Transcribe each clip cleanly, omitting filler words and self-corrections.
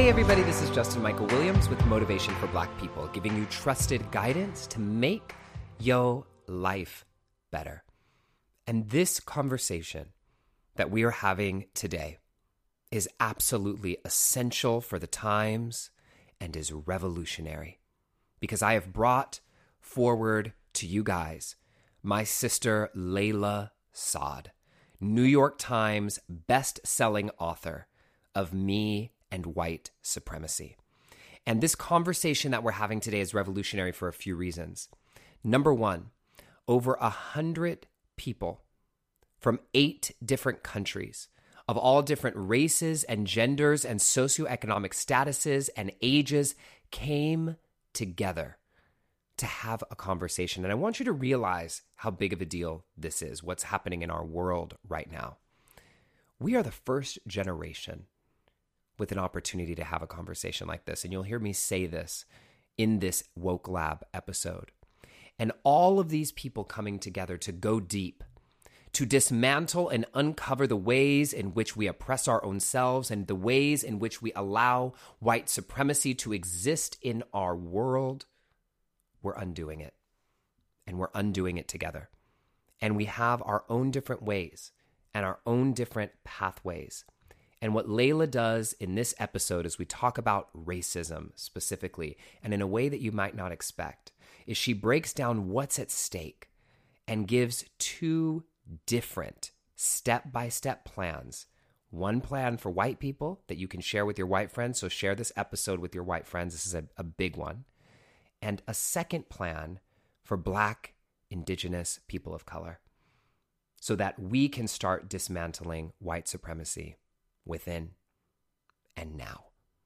Hey everybody, this is Justin Michael Williams with Motivation for Black People, giving you trusted guidance to make your life better. And this conversation that we are having today is absolutely essential for the times and is revolutionary, because I have brought forward to you guys my sister Layla Saad, New York Times best-selling author of Me and White Supremacy. And this conversation that we're having today is revolutionary for a few reasons. Number one, over 100 people from 8 different countries of all different races and genders and socioeconomic statuses and ages came together to have a conversation. And I want you to realize how big of a deal this is, what's happening in our world right now. We are the first generation with an opportunity to have a conversation like this. And you'll hear me say this in this Woke Lab episode. And all of these people coming together to go deep, to dismantle and uncover the ways in which we oppress our own selves and the ways in which we allow white supremacy to exist in our world. We're undoing it. And we're undoing it together. And we have our own different ways and our own different pathways. And what Layla does in this episode, as we talk about racism specifically, and in a way that you might not expect, is she breaks down what's at stake and gives 2 different step-by-step plans. One plan for white people that you can share with your white friends, so share this episode with your white friends. This is a big one. And a second plan for Black, Indigenous people of color, so that we can start dismantling white supremacy within and now.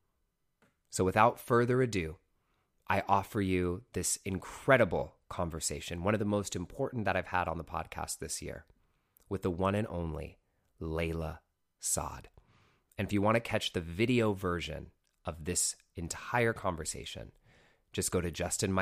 So without further ado, I offer you this incredible conversation, one of the most important that I've had on the podcast this year, with the one and only Layla Saad. And if you want to catch the video version of this entire conversation, just go to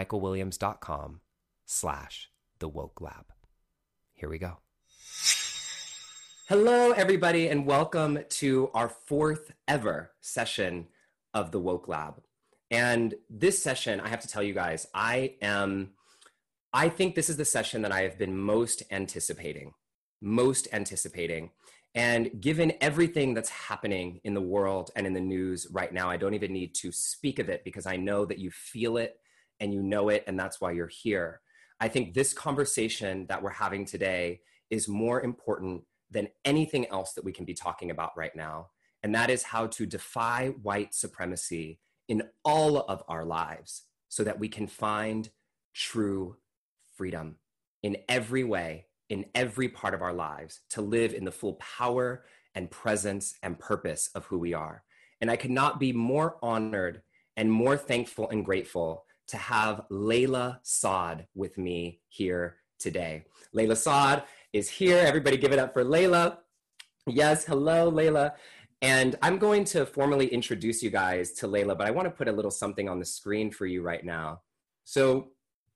justinmichaelwilliams.com/thewokelab. Here we go. Hello, everybody, and welcome to our 4th ever session of the Woke Lab. And this session, I have to tell you guys, I think this is the session that I have been most anticipating. And given everything that's happening in the world and in the news right now, I don't even need to speak of it because I know that you feel it and you know it, and that's why you're here. I think this conversation that we're having today is more important than anything else that we can be talking about right now. And that is how to defy white supremacy in all of our lives so that we can find true freedom in every way, in every part of our lives, to live in the full power and presence and purpose of who we are. And I could not be more honored and more thankful and grateful to have Layla Saad with me here today. Layla Saad is here. Everybody give it up for Layla. Yes, hello, Layla. And I'm going to formally introduce you guys to Layla, but I want to put a little something on the screen for you right now. So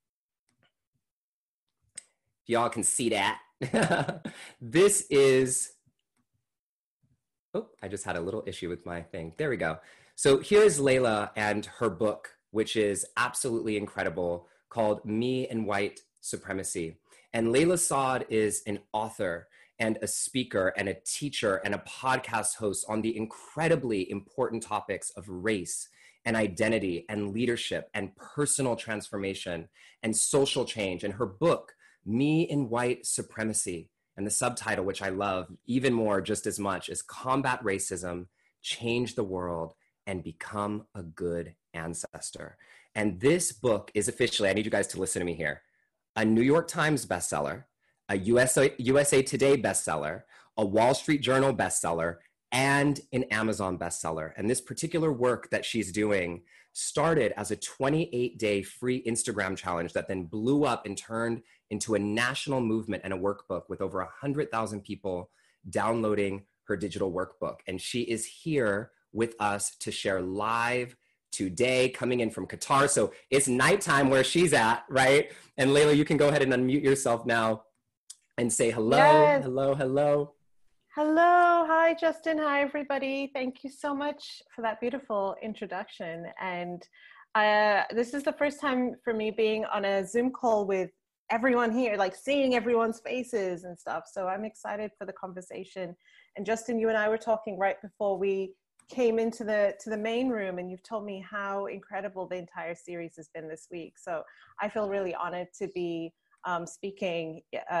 if y'all can see that, this is, oh, I just had a little issue with my thing. There we go. So here's Layla and her book, which is absolutely incredible, called Me and White Supremacy. And Layla Saad is an author and a speaker and a teacher and a podcast host on the incredibly important topics of race and identity and leadership and personal transformation and social change. And her book, Me and White Supremacy, and the subtitle, which I love even more just as much, is Combat Racism, Change the World, and Become a Good Ancestor. And this book is officially, I need you guys to listen to me here, a New York Times bestseller, a USA Today bestseller, a Wall Street Journal bestseller, and an Amazon bestseller. And this particular work that she's doing started as a 28-day free Instagram challenge that then blew up and turned into a national movement and a workbook with over 100,000 people downloading her digital workbook. And she is here with us to share live today, coming in from Qatar. So it's nighttime where she's at, right? And Layla, you can go ahead and unmute yourself now and say hello, Yes. hello, hello. Hello. Hi, Justin. Hi, everybody. Thank you so much for that beautiful introduction. And this is the first time for me being on a Zoom call with everyone here, like seeing everyone's faces and stuff. So I'm excited for the conversation. And Justin, you and I were talking right before we came into the main room, and you've told me how incredible the entire series has been this week. So I feel really honored to be speaking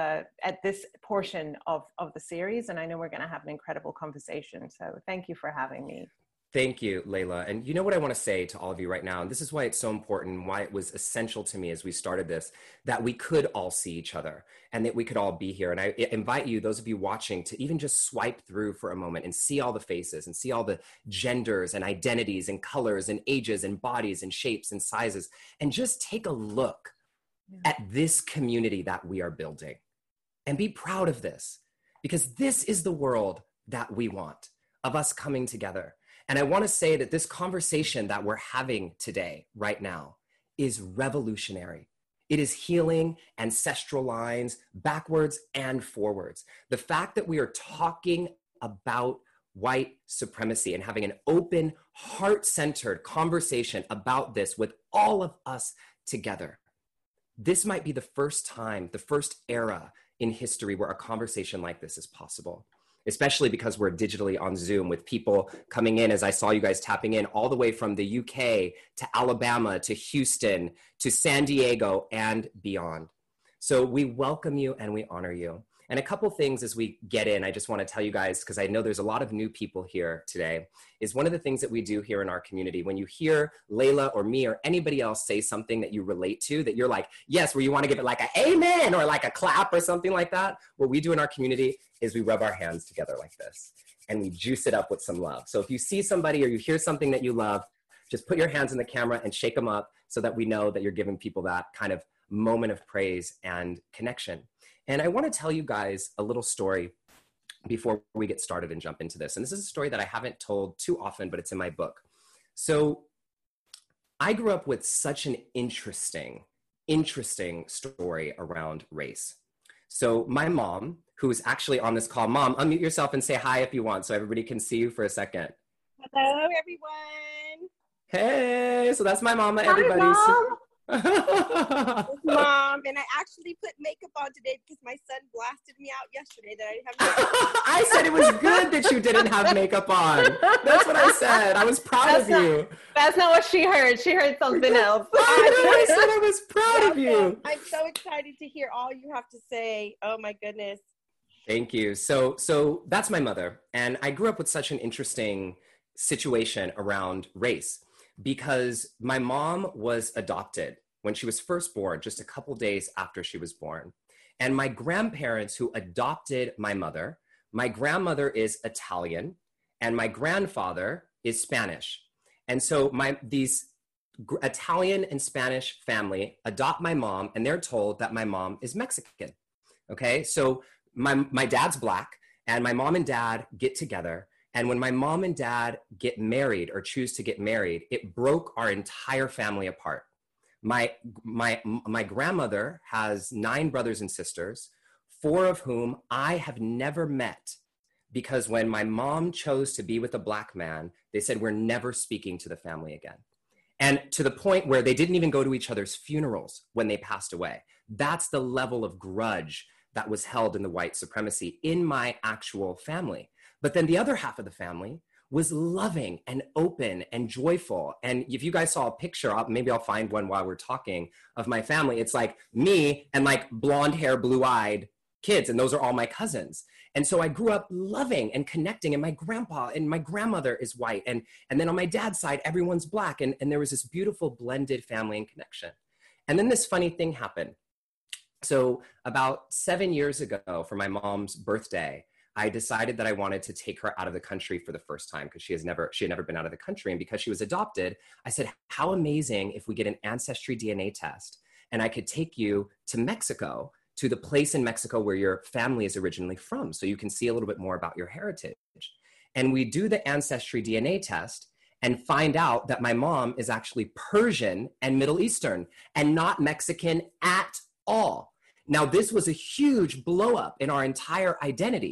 at this portion of the series, and I know we're going to have an incredible conversation. So thank you for having me. Thank you, Layla. And you know what I want to say to all of you right now, and this is why it's so important, why it was essential to me as we started this, that we could all see each other and that we could all be here. And I invite you, those of you watching, to even just swipe through for a moment and see all the faces and see all the genders and identities and colors and ages and bodies and shapes and sizes, and just take a look at this community that we are building and be proud of this, because this is the world that we want, of us coming together. And I want to say that this conversation that we're having today, right now, is revolutionary. It is healing ancestral lines backwards and forwards. The fact that we are talking about white supremacy and having an open, heart-centered conversation about this with all of us together. This might be the first time, the first era in history where a conversation like this is possible, especially because we're digitally on Zoom with people coming in, as I saw you guys tapping in, all the way from the UK to Alabama to Houston to San Diego and beyond. So we welcome you and we honor you. And a couple things as we get in, I just want to tell you guys, because I know there's a lot of new people here today, is one of the things that we do here in our community. When you hear Layla or me or anybody else say something that you relate to, that you're like, yes, where you want to give it like an amen or like a clap or something like that, what we do in our community is we rub our hands together like this and we juice it up with some love. So if you see somebody or you hear something that you love, just put your hands in the camera and shake them up so that we know that you're giving people that kind of moment of praise and connection. And I want to tell you guys a little story before we get started and jump into this. And this is a story that I haven't told too often, but it's in my book. So I grew up with such an interesting story around race. So my mom, who is actually on this call, Mom, unmute yourself and say hi if you want so everybody can see you for a second. Hello, everyone. Hey, so that's my mama, everybody. Hi, Mom. Mom, and I actually put makeup on today because my son blasted me out yesterday that I didn't have makeup. I said it was good that you didn't have makeup on. That's what I said. I was proud of you. That's not what she heard. She heard something else. I said I was proud of you. I'm so excited to hear all you have to say. Oh my goodness. Thank you. So that's my mother. And I grew up with such an interesting situation around race because my mom was adopted when she was first born, just a couple days after she was born. And my grandparents who adopted my grandmother is Italian and my grandfather is Spanish. And so these Italian and Spanish family adopt my mom and they're told that my mom is Mexican. Okay, so my dad's Black and my mom and dad get together. And when my mom and dad get married or choose to get married, it broke our entire family apart. My grandmother has 9 brothers and sisters, 4 of whom I have never met, because when my mom chose to be with a Black man, they said, we're never speaking to the family again. And to the point where they didn't even go to each other's funerals when they passed away. That's the level of grudge that was held in the white supremacy in my actual family. But then the other half of the family was loving and open and joyful. And if you guys saw a picture, maybe I'll find one while we're talking, of my family. It's like me and like blonde hair, blue-eyed kids, and those are all my cousins. And so I grew up loving and connecting, and my grandpa and my grandmother is white. And then on my dad's side, everyone's Black. And there was this beautiful blended family and connection. And then this funny thing happened. So about 7 years ago, for my mom's birthday, I decided that I wanted to take her out of the country for the first time because she had never been out of the country. And because she was adopted, I said, how amazing if we get an ancestry DNA test and I could take you to Mexico, to the place in Mexico where your family is originally from, so you can see a little bit more about your heritage. And we do the ancestry DNA test and find out that my mom is actually Persian and Middle Eastern and not Mexican at all. Now, this was a huge blow up in our entire identity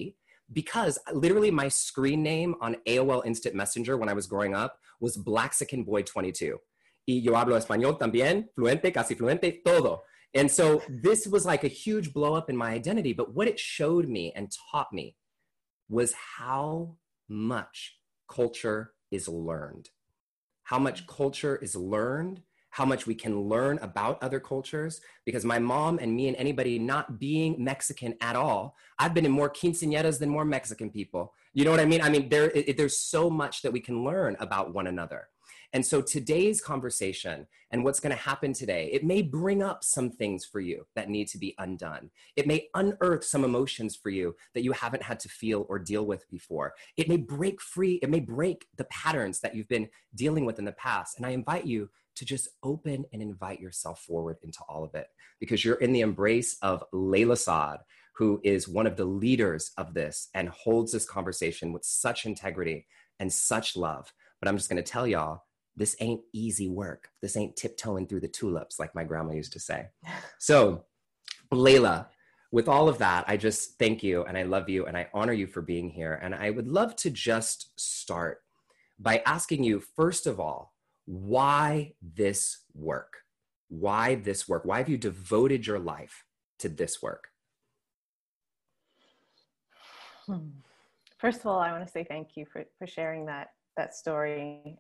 because literally my screen name on AOL Instant Messenger when I was growing up was Blaxican Boy 22. Y yo hablo español también, fluente, casi fluente, todo. And so this was like a huge blow up in my identity. But what it showed me and taught me was how much culture is learned. How much culture is learned, how much we can learn about other cultures. Because my mom and me and anybody not being Mexican at all, I've been in more quinceañeras than more Mexican people. You know what I mean? I mean, there's so much that we can learn about one another. And so today's conversation and what's going to happen today, it may bring up some things for you that need to be undone. It may unearth some emotions for you that you haven't had to feel or deal with before. It may break free. It may break the patterns that you've been dealing with in the past. And I invite you to just open and invite yourself forward into all of it, because you're in the embrace of Layla Saad, who is one of the leaders of this and holds this conversation with such integrity and such love. But I'm just going to tell y'all, this ain't easy work. This ain't tiptoeing through the tulips, like my grandma used to say. So, Layla, with all of that, I just thank you and I love you and I honor you for being here. And I would love to just start by asking you, first of all, why this work? Why this work? Why have you devoted your life to this work? First of all, I want to say thank you for sharing that story.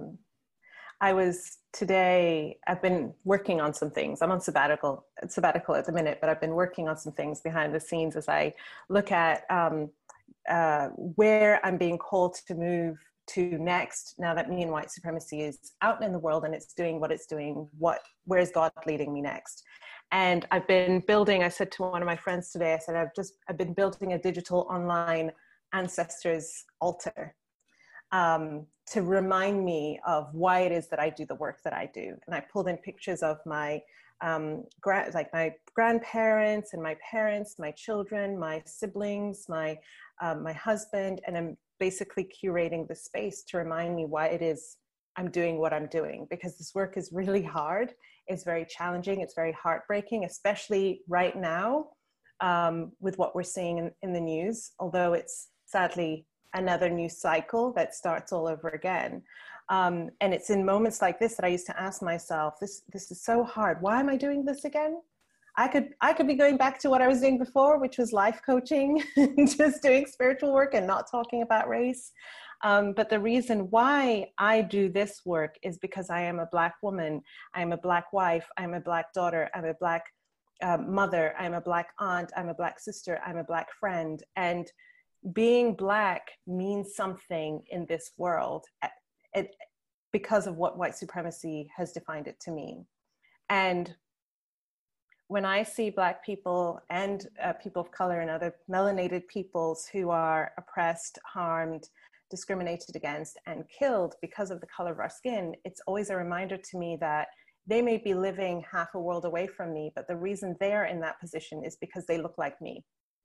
I've been working on some things. I'm on sabbatical at the minute, but I've been working on some things behind the scenes as I look at where I'm being called to move to next, now that me and white supremacy is out in the world and it's doing what it's doing. Where is God leading me next? And I've been building, I said to one of my friends today, I said, I've been building a digital online ancestors altar to remind me of why it is that I do the work that I do. And I pulled in pictures of my my grandparents and my parents, my children, my siblings, my husband, and I'm basically curating the space to remind me why it is I'm doing what I'm doing, because this work is really hard. It's very challenging. It's very heartbreaking, especially right now with what we're seeing in the news, although it's sadly another news cycle that starts all over again. And it's in moments like this that I used to ask myself, this is so hard. Why am I doing this again? I could be going back to what I was doing before, which was life coaching, just doing spiritual work and not talking about race. But the reason why I do this work is because I am a Black woman. I am a Black wife. I'm a Black daughter. I'm a Black mother. I'm a Black aunt. I'm a Black sister. I'm a Black friend. And being Black means something in this world because of what white supremacy has defined it to mean. And when I see Black people and people of color and other melanated peoples who are oppressed, harmed, discriminated against, and killed because of the color of our skin, it's always a reminder to me that they may be living half a world away from me, but the reason they're in that position is because they look like me.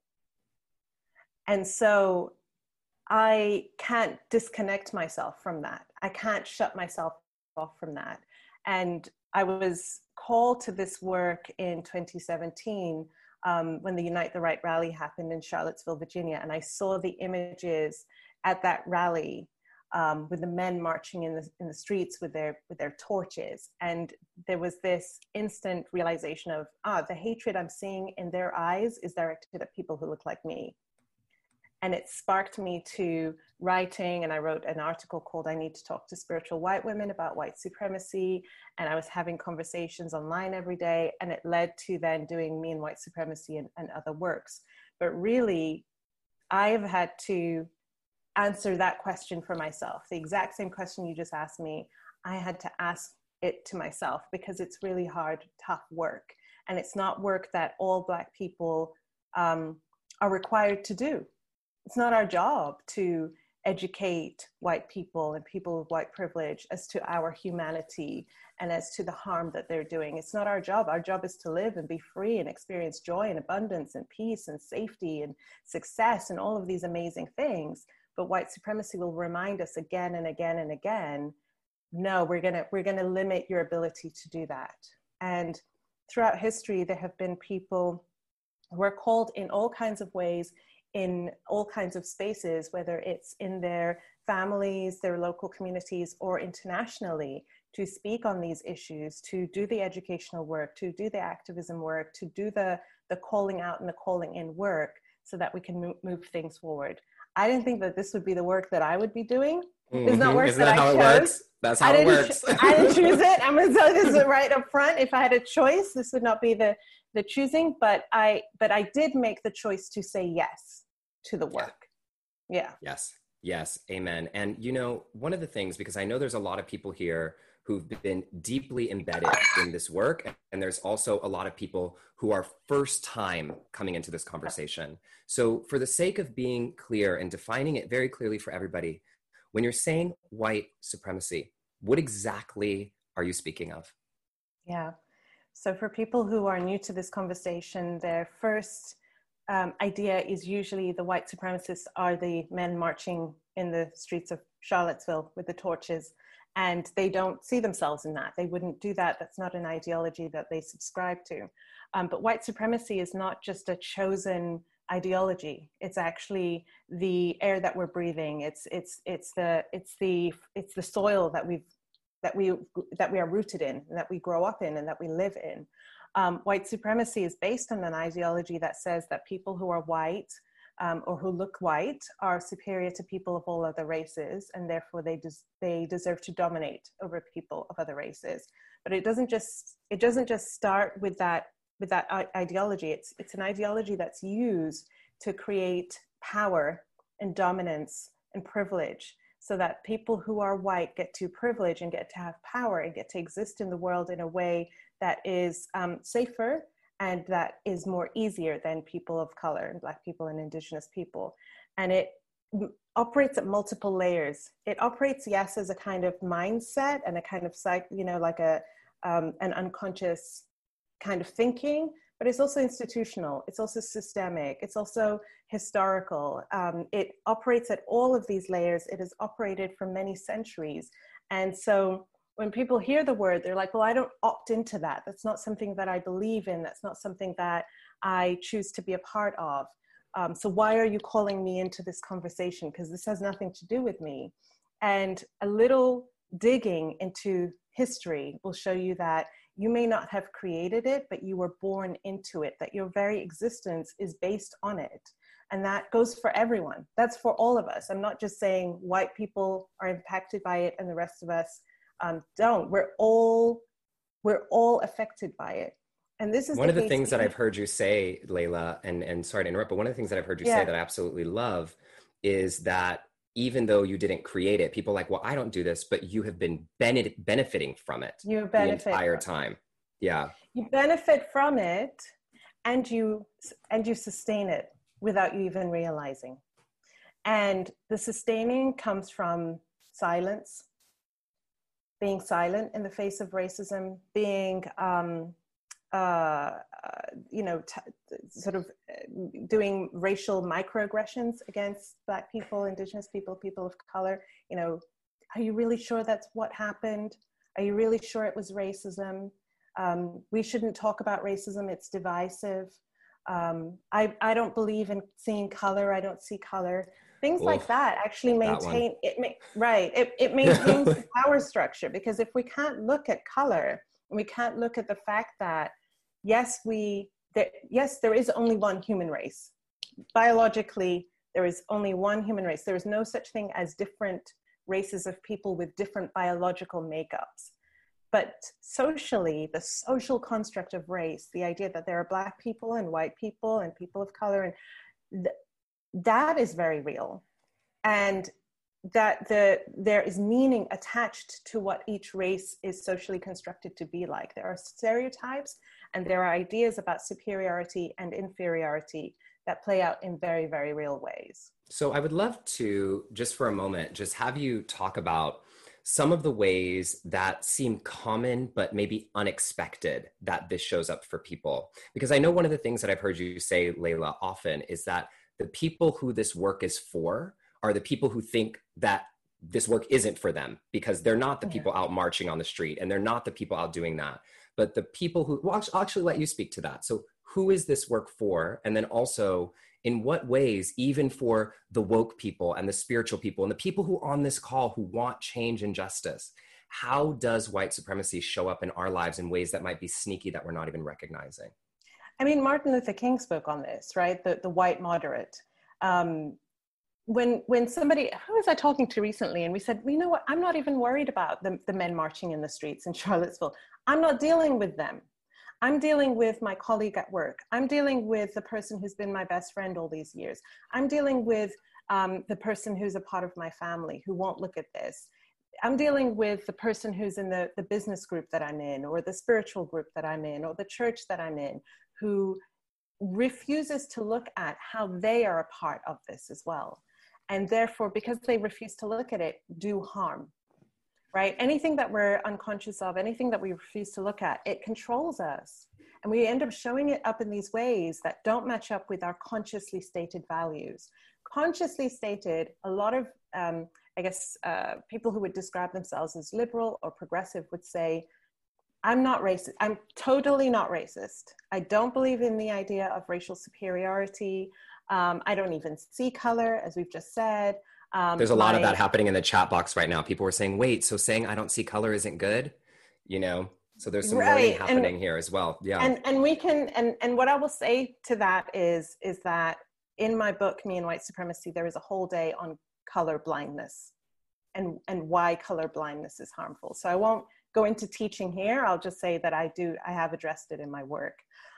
And so I can't disconnect myself from that. I can't shut myself off from that. And I was called to this work in 2017 when the Unite the Right rally happened in Charlottesville, Virginia. And I saw the images at that rally with the men marching in the streets with their torches. And there was this instant realization of, the hatred I'm seeing in their eyes is directed at people who look like me. And it sparked me to writing, and I wrote an article called I Need to Talk to Spiritual White Women about white supremacy. And I was having conversations online every day, and it led to then doing Me and White Supremacy and other works. But really, I've had to answer that question for myself. The exact same question you just asked me, I had to ask it to myself, because it's really hard, tough work. And it's not work that all Black people are required to do. It's not our job to educate white people and people with white privilege as to our humanity and as to the harm that they're doing. It's not our job. Our job is to live and be free and experience joy and abundance and peace and safety and success and all of these amazing things. But white supremacy will remind us again and again and again, no, we're gonna limit your ability to do that. And throughout history, there have been people who are called in all kinds of ways in all kinds of spaces, whether it's in their families, their local communities, or internationally, to speak on these issues, to do the educational work, to do the activism work, to do the calling out and the calling in work, so that we can move things forward. I didn't think that this would be the work that I would be doing. It's not work that I chose. Works? That's how it works. I didn't choose it. I'm going to tell you this right up front. If I had a choice, this would not be the choosing, but I did make the choice to say yes to the work. Yeah. Yes. Amen. And you know, one of the things, because I know there's a lot of people here who've been deeply embedded in this work, and there's also a lot of people who are first time coming into this conversation. So for the sake of being clear and defining it very clearly for everybody, when you're saying white supremacy, what exactly are you speaking of? Yeah. So for people who are new to this conversation, their first idea is usually the white supremacists are the men marching in the streets of Charlottesville with the torches, and they don't see themselves in that. They wouldn't do that. That's not an ideology that they subscribe to. But white supremacy is not just a chosen ideology. It's actually the air that we're breathing. It's the soil that we are rooted in, and that we grow up in, and that we live in. White supremacy is based on an ideology that says that people who are white or who look white are superior to people of all other races, and therefore they deserve to dominate over people of other races. But it doesn't just start with that ideology. It's an ideology that's used to create power and dominance and privilege, so that people who are white get to privilege and get to have power and get to exist in the world in a way that is safer and that is more easier than people of color and Black people and Indigenous people. And it operates at multiple layers. It operates, yes, as a kind of mindset and a kind of like an unconscious kind of thinking, but it's also institutional, it's also systemic, it's also historical. It operates at all of these layers. It has operated for many centuries. And so when people hear the word, they're like, well, I don't opt into that. That's not something that I believe in. That's not something that I choose to be a part of. So why are you calling me into this conversation? Because this has nothing to do with me. And a little digging into history will show you that you may not have created it, but you were born into it, that your very existence is based on it. And that goes for everyone. That's for all of us. I'm not just saying white people are impacted by it and the rest of us don't. We're all affected by it. And this is one of the things that I've heard you say, Layla, and sorry to interrupt, but one of the things that I've heard you say that I absolutely love is that even though you didn't create it, people are like, well, I don't do this, but you have been benefiting from it the entire time. Yeah. You benefit from it, and you sustain it without you even realizing. And the sustaining comes from silence, being silent in the face of racism, being, sort of doing racial microaggressions against Black people, Indigenous people, people of color. You know, are you really sure that's what happened? Are you really sure it was racism? We shouldn't talk about racism, it's divisive. I don't believe in seeing color, I don't see color. Things like that actually maintain, it maintains the power structure, because if we can't look at color, and we can't look at the fact that, yes, there is only one human race. Biologically, there is only one human race. There is no such thing as different races of people with different biological makeups. But socially, the social construct of race, the idea that there are Black people and white people and people of color, and that is very real. And that there is meaning attached to what each race is socially constructed to be like. There are stereotypes and there are ideas about superiority and inferiority that play out in very, very real ways. So I would love to, just for a moment, just have you talk about some of the ways that seem common, but maybe unexpected that this shows up for people. Because I know one of the things that I've heard you say, Layla, often is that the people who this work is for are the people who think that this work isn't for them, because they're not the people out marching on the street, and they're not the people out doing that. But the people who, well, I'll actually let you speak to that. So who is this work for? And then also, in what ways, even for the woke people and the spiritual people and the people who are on this call who want change and justice, how does white supremacy show up in our lives in ways that might be sneaky that we're not even recognizing? I mean, Martin Luther King spoke on this, right? The white moderate. When somebody, who was I talking to recently? And we said, you know what, I'm not even worried about the men marching in the streets in Charlottesville. I'm not dealing with them. I'm dealing with my colleague at work. I'm dealing with the person who's been my best friend all these years. I'm dealing with the person who's a part of my family who won't look at this. I'm dealing with the person who's in the business group that I'm in, or the spiritual group that I'm in, or the church that I'm in, who refuses to look at how they are a part of this as well. And therefore, because they refuse to look at it, do harm, right? Anything that we're unconscious of, anything that we refuse to look at, it controls us. And we end up showing it up in these ways that don't match up with our consciously stated values. Consciously stated, a lot of, people who would describe themselves as liberal or progressive would say, I'm not racist. I'm totally not racist. I don't believe in the idea of racial superiority. I don't even see color, as we've just said. There's a lot of that happening in the chat box right now. People were saying, wait, so saying I don't see color isn't good? You know, so there's some learning happening here as well. Yeah. And we can, and what I will say to that is that in my book, Me and White Supremacy, there is a whole day on color blindness and why color blindness is harmful. So I won't go into teaching here. I'll just say that I have addressed it in my work.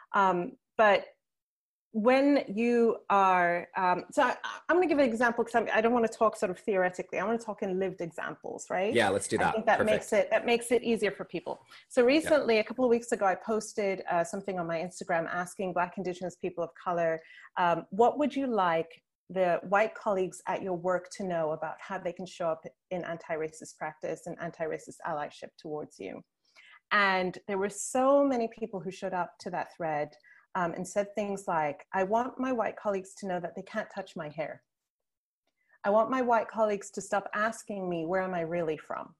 But when you are, I'm going to give an example because I don't want to talk sort of theoretically. I want to talk in lived examples, right? Yeah, let's do that. I think that makes it easier for people. So recently, a couple of weeks ago, I posted something on my Instagram asking Black, Indigenous people of color, what would you like the white colleagues at your work to know about how they can show up in anti-racist practice and anti-racist allyship towards you? And there were so many people who showed up to that thread and said things like, I want my white colleagues to know that they can't touch my hair. I want my white colleagues to stop asking me, where am I really from?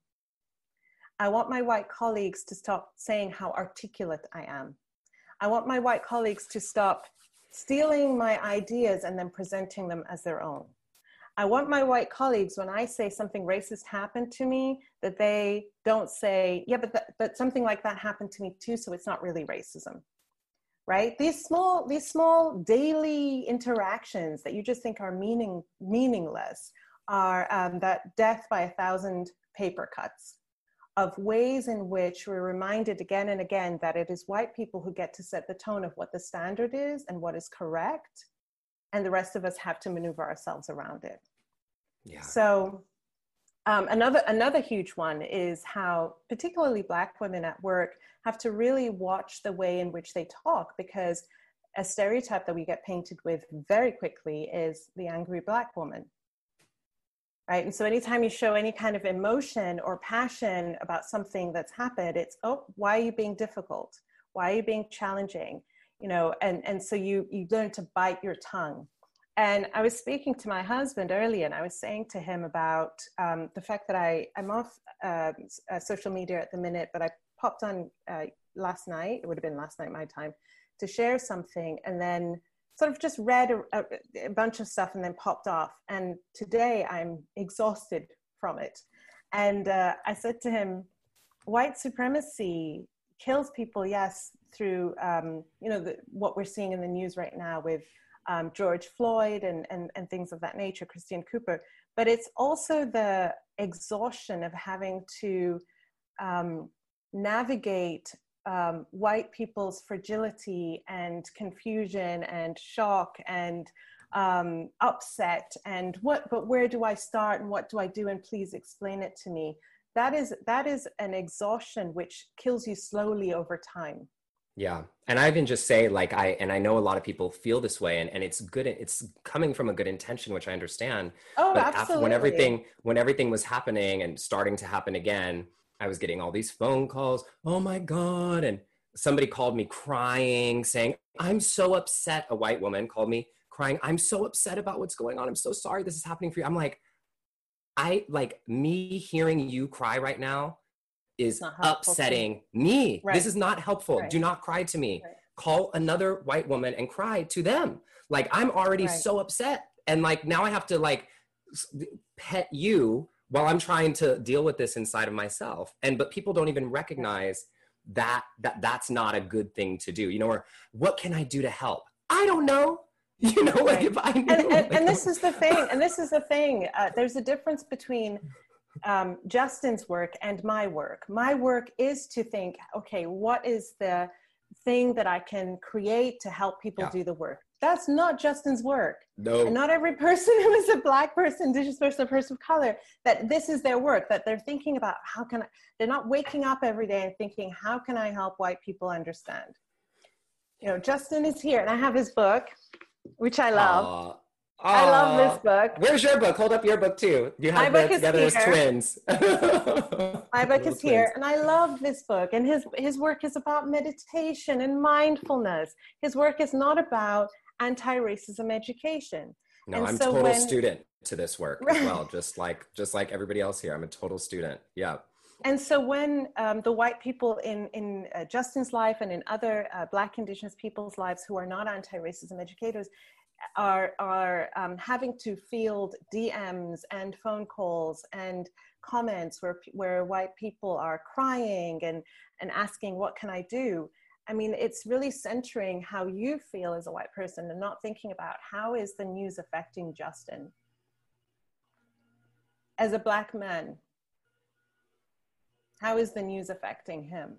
I want my white colleagues to stop saying how articulate I am. I want my white colleagues to stop stealing my ideas and then presenting them as their own. I want my white colleagues, when I say something racist happened to me, that they don't say, yeah, but something like that happened to me too, so it's not really racism. Right? These small daily interactions that you just think are meaningless are that death by 1,000 paper cuts of ways in which we're reminded again and again that it is white people who get to set the tone of what the standard is and what is correct, and the rest of us have to maneuver ourselves around it. Yeah. So another huge one is how particularly Black women at work have to really watch the way in which they talk, because a stereotype that we get painted with very quickly is the angry Black woman, right? And so anytime you show any kind of emotion or passion about something that's happened, it's, oh, why are you being difficult? Why are you being challenging? You know, and so you learn to bite your tongue. And I was speaking to my husband earlier, and I was saying to him about the fact that I'm off social media at the minute, but I popped on last night, it would have been last night my time, to share something, and then sort of just read a bunch of stuff and then popped off. And today I'm exhausted from it. And I said to him, white supremacy kills people, yes, through what we're seeing in the news right now with George Floyd and things of that nature, Christian Cooper, but it's also the exhaustion of having to navigate white people's fragility and confusion and shock and upset and but where do I start and what do I do, and please explain it to me. That is an exhaustion which kills you slowly over time. Yeah. And I even just say, like, I know a lot of people feel this way, and it's good. It's coming from a good intention, which I understand. Oh, but absolutely. when everything was happening and starting to happen again, I was getting all these phone calls. Oh my God. And somebody called me crying, saying, I'm so upset. A white woman called me crying. I'm so upset about what's going on. I'm so sorry this is happening for you. I'm like, me hearing you cry right now is upsetting me. Right. This is not helpful. Right. Do not cry to me. Right. call another white woman and cry to them. Like, I'm already so upset. And like, now I have to like pet you while I'm trying to deal with this inside of myself. But people don't even recognize that's not a good thing to do, you know, or what can I do to help? I don't know. You know, like if I knew. And this is the thing, there's a difference between Justin's work and my work. My work is to think, okay, what is the thing that I can create to help people do the work? That's not Justin's work. No. And not every person who is a Black person, Indigenous person, a person of color, that this is their work, that they're thinking about they're not waking up every day and thinking, how can I help white people understand? You know, Justin is here, and I have his book, which I love. I love this book. Where's your book? Hold up your book too. You have them together as twins. My book is here, and I love this book. And his work is about meditation and mindfulness. His work is not about anti-racism education. No, I'm a total student to this work as well. Just like everybody else here, I'm a total student. Yeah. And so when the white people in Justin's life and in other Black Indigenous people's lives who are not anti-racism educators are having to field DMs and phone calls and comments where white people are crying and asking, what can I do? I mean, it's really centering how you feel as a white person and not thinking about how is the news affecting Justin as a Black man. How is the news affecting him?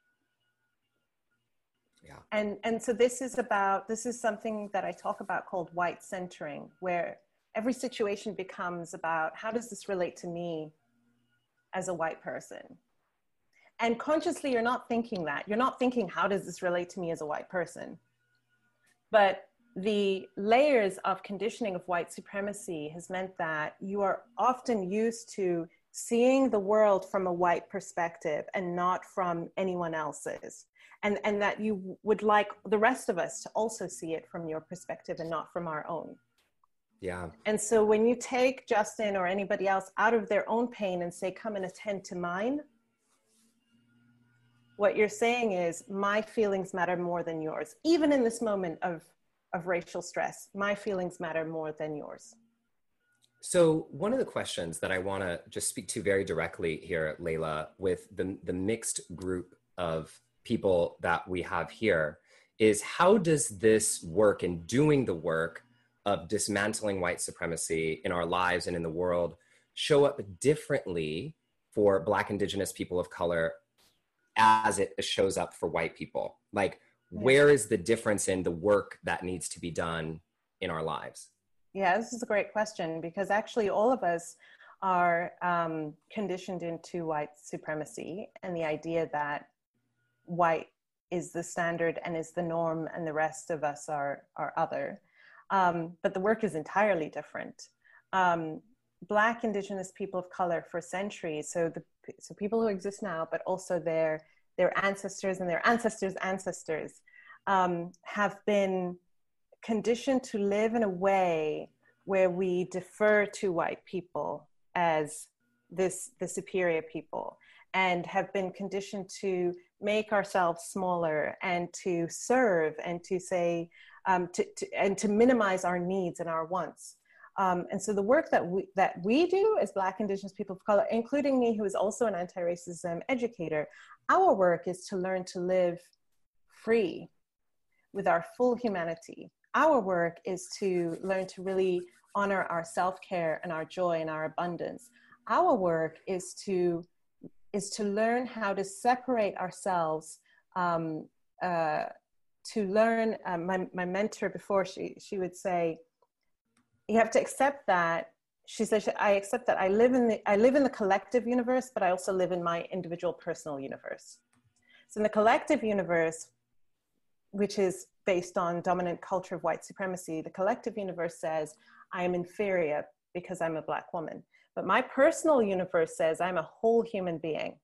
Yeah. And so this is something that I talk about called white centering, where every situation becomes about how does this relate to me as a white person? And consciously, you're not thinking that. You're not thinking, how does this relate to me as a white person? But the layers of conditioning of white supremacy has meant that you are often used to seeing the world from a white perspective and not from anyone else's. And that you would like the rest of us to also see it from your perspective and not from our own. Yeah. And so when you take Justin or anybody else out of their own pain and say, come and attend to mine, what you're saying is, my feelings matter more than yours. Even in this moment of racial stress, my feelings matter more than yours. So one of the questions that I want to just speak to very directly here, Layla, with the mixed group of people that we have here is, how does this work in doing the work of dismantling white supremacy in our lives and in the world show up differently for Black Indigenous people of color as it shows up for white people? Like, where is the difference in the work that needs to be done in our lives? Yeah, this is a great question, because actually all of us are conditioned into white supremacy and the idea that white is the standard and is the norm and the rest of us are other. But the work is entirely different. Black Indigenous people of color for centuries, so people who exist now, but also their ancestors and their ancestors' ancestors have been conditioned to live in a way where we defer to white people as the superior people, and have been conditioned to make ourselves smaller and to serve and to say, and to minimize our needs and our wants. And so the work that we do as Black Indigenous people of color, including me, who is also an anti-racism educator, our work is to learn to live free with our full humanity. Our work is to learn to really honor our self-care and our joy and our abundance. Our work is to learn how to separate ourselves, to learn, my mentor before, she would say, you have to accept that, she said, I accept that I live in the collective universe, but I also live in my individual personal universe. So in the collective universe, which is based on dominant culture of white supremacy, the collective universe says, I am inferior because I'm a Black woman. But my personal universe says I'm a whole human being.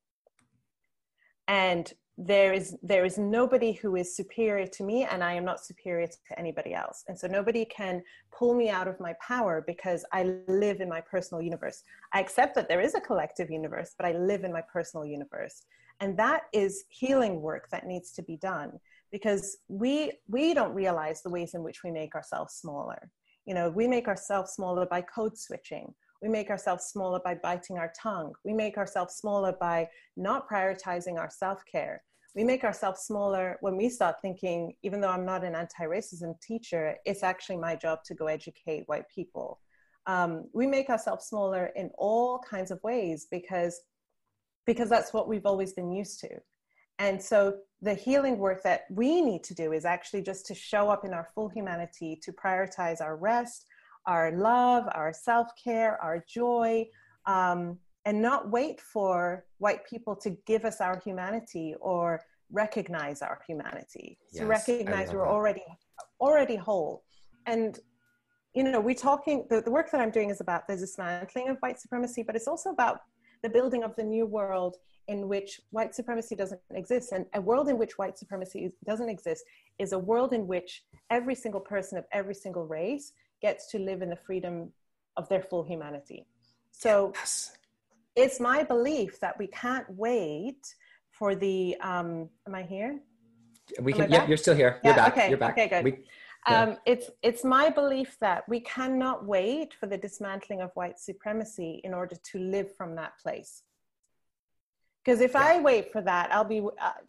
And there is nobody who is superior to me, and I am not superior to anybody else. And so nobody can pull me out of my power because I live in my personal universe. I accept that there is a collective universe, but I live in my personal universe. And that is healing work that needs to be done, because we don't realize the ways in which we make ourselves smaller. You know, we make ourselves smaller by code switching. We make ourselves smaller by biting our tongue. We make ourselves smaller by not prioritizing our self-care. We make ourselves smaller when we start thinking, even though I'm not an anti-racism teacher, it's actually my job to go educate white people. We make ourselves smaller in all kinds of ways because that's what we've always been used to. And so the healing work that we need to do is actually just to show up in our full humanity, to prioritize our rest, our love, our self-care, our joy, and not wait for white people to give us our humanity or recognize our humanity. Yes, to recognize we're already whole. And, you know, the work that I'm doing is about the dismantling of white supremacy, but it's also about the building of the new world in which white supremacy doesn't exist. And a world in which white supremacy doesn't exist is a world in which every single person of every single race gets to live in the freedom of their full humanity. So yes. It's my belief that we can't wait for the, am I here? Yeah, you're still here. You're back. Okay. You're back. Okay, good. It's my belief that we cannot wait for the dismantling of white supremacy in order to live from that place. Because if I wait for that, I'll be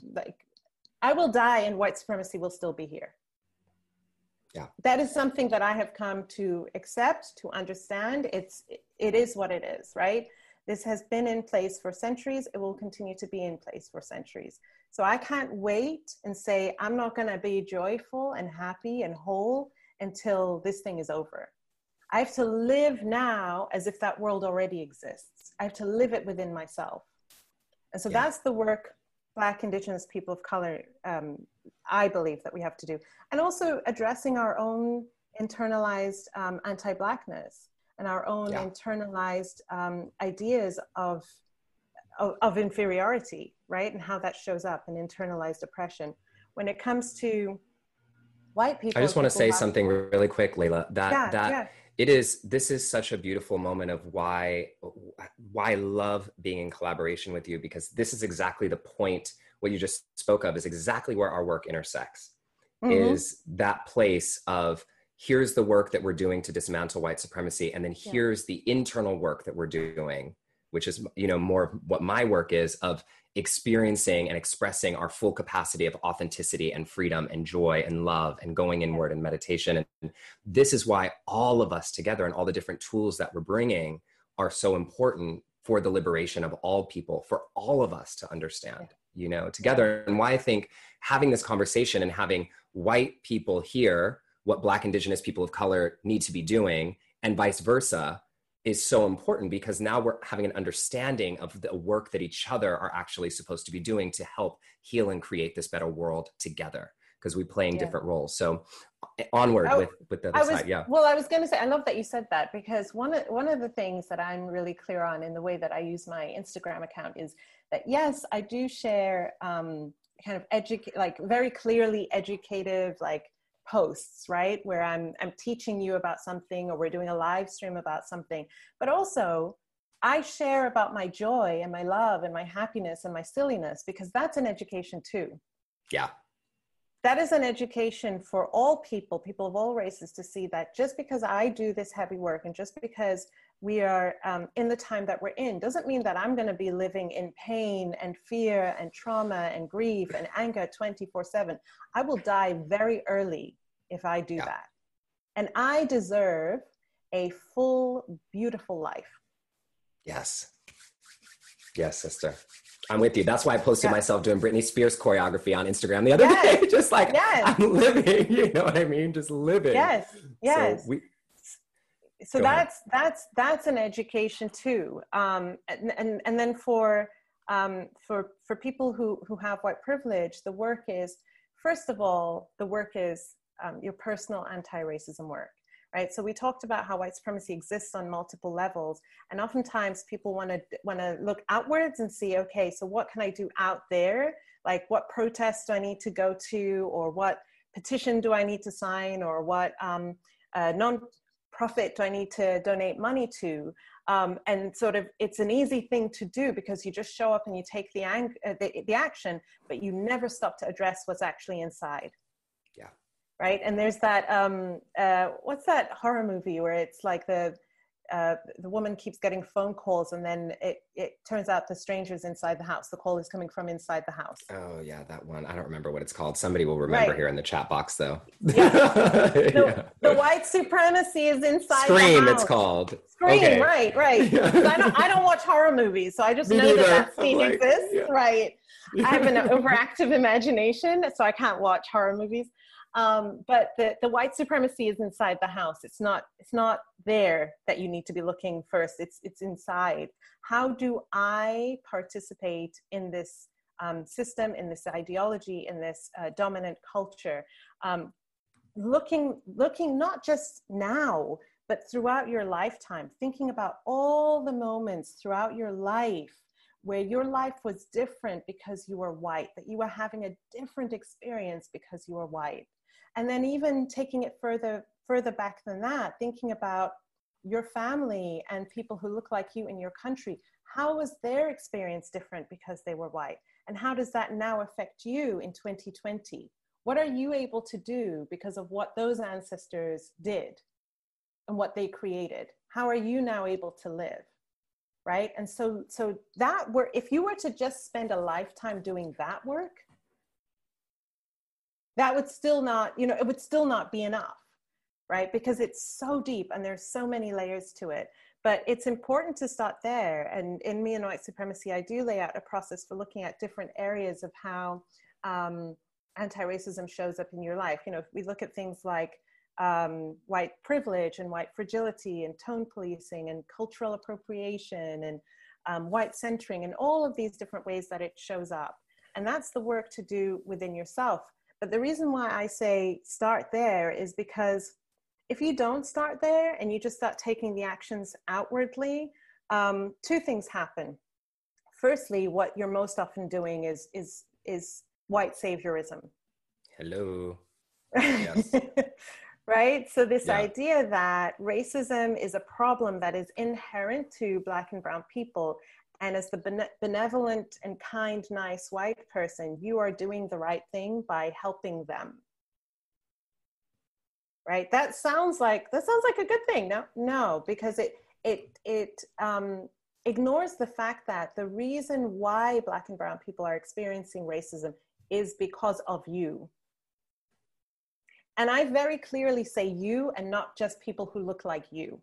I will die and white supremacy will still be here. Yeah. That is something that I have come to accept, to understand. It is what it is, right? This has been in place for centuries. It will continue to be in place for centuries. So I can't wait and say, I'm not going to be joyful and happy and whole until this thing is over. I have to live now as if that world already exists. I have to live it within myself. And so that's the work Black, Indigenous, people of color, I believe that we have to do. And also addressing our own internalized anti-Blackness and our own internalized ideas of inferiority, right? And how that shows up in internalized oppression. When it comes to white people. I just want to say something really quick, Layla, this is such a beautiful moment of why I love being in collaboration with you, because this is exactly the point. What you just spoke of is exactly where our work intersects, is that place of, here's the work that we're doing to dismantle white supremacy. And then here's the internal work that we're doing, which is, you know, more of what my work is, of experiencing and expressing our full capacity of authenticity and freedom and joy and love and going inward and meditation. And this is why all of us together and all the different tools that we're bringing are so important for the liberation of all people, for all of us to understand, you know, together. And why I think having this conversation and having white people hear what Black, Indigenous, people of color need to be doing, and vice versa, is so important, because now we're having an understanding of the work that each other are actually supposed to be doing to help heal and create this better world together, because we play in different roles. So onward with the other side. Yeah. Well, I was going to say, I love that you said that, because one of the things that I'm really clear on in the way that I use my Instagram account is that, yes, I do share kind of very clearly educative, posts, right? Where I'm teaching you about something, or we're doing a live stream about something, but also I share about my joy and my love and my happiness and my silliness, because that's an education too. Yeah. That is an education for all people of all races, to see that just because I do this heavy work and just because we are in the time that we're in, doesn't mean that I'm going to be living in pain and fear and trauma and grief and anger 24/7. I will die very early if I do that. And I deserve a full, beautiful life. Yes. Yes, sister. I'm with you. That's why I posted myself doing Britney Spears choreography on Instagram the other day. Just I'm living, you know what I mean? Just living. Yes. Yes. So that's an education too. And then for people who have white privilege, the work is, first of all, your personal anti-racism work. Right. So we talked about how white supremacy exists on multiple levels. And oftentimes people want to look outwards and see, okay, so what can I do out there? Like, what protests do I need to go to, or what petition do I need to sign, or what non-profit do I need to donate money to? And sort of, it's an easy thing to do because you just show up and you take the action, but you never stop to address what's actually inside. Yeah. Right. And there's that, what's that horror movie where it's like the woman keeps getting phone calls and then it turns out the stranger's inside the house. The call is coming from inside the house. Oh yeah, that one. I don't remember what it's called. Somebody will remember here in the chat box though. Yeah. The white supremacy is inside Scream, the house. It's called. Scream, okay. right. I don't watch horror movies, so I just know that scene exists. Yeah. Right. I have an overactive imagination, so I can't watch horror movies. But the white supremacy is inside the house. It's not there that you need to be looking first. It's inside. How do I participate in this system, in this ideology, in this dominant culture? Looking not just now, but throughout your lifetime, thinking about all the moments throughout your life where your life was different because you were white, that you were having a different experience because you were white. And then even taking it further back than that, thinking about your family and people who look like you in your country. How was their experience different because they were white? And how does that now affect you in 2020? What are you able to do because of what those ancestors did and what they created? How are you now able to live? Right? And so that work, if you were to just spend a lifetime doing that work, that would still not, it would still not be enough, right? Because it's so deep and there's so many layers to it. But it's important to start there. And in Me and White Supremacy, I do lay out a process for looking at different areas of how anti-racism shows up in your life. If we look at things like white privilege and white fragility and tone policing and cultural appropriation and white centering and all of these different ways that it shows up. And that's the work to do within yourself. But the reason why I say start there is because if you don't start there and you just start taking the actions outwardly, two things happen. Firstly, what you're most often doing is white saviorism. Hello. Yes. Right? So this idea that racism is a problem that is inherent to Black and brown people. And as the benevolent and kind, nice white person, you are doing the right thing by helping them. Right? That sounds like a good thing. No, because it ignores the fact that the reason why Black and brown people are experiencing racism is because of you. And I very clearly say you and not just people who look like you.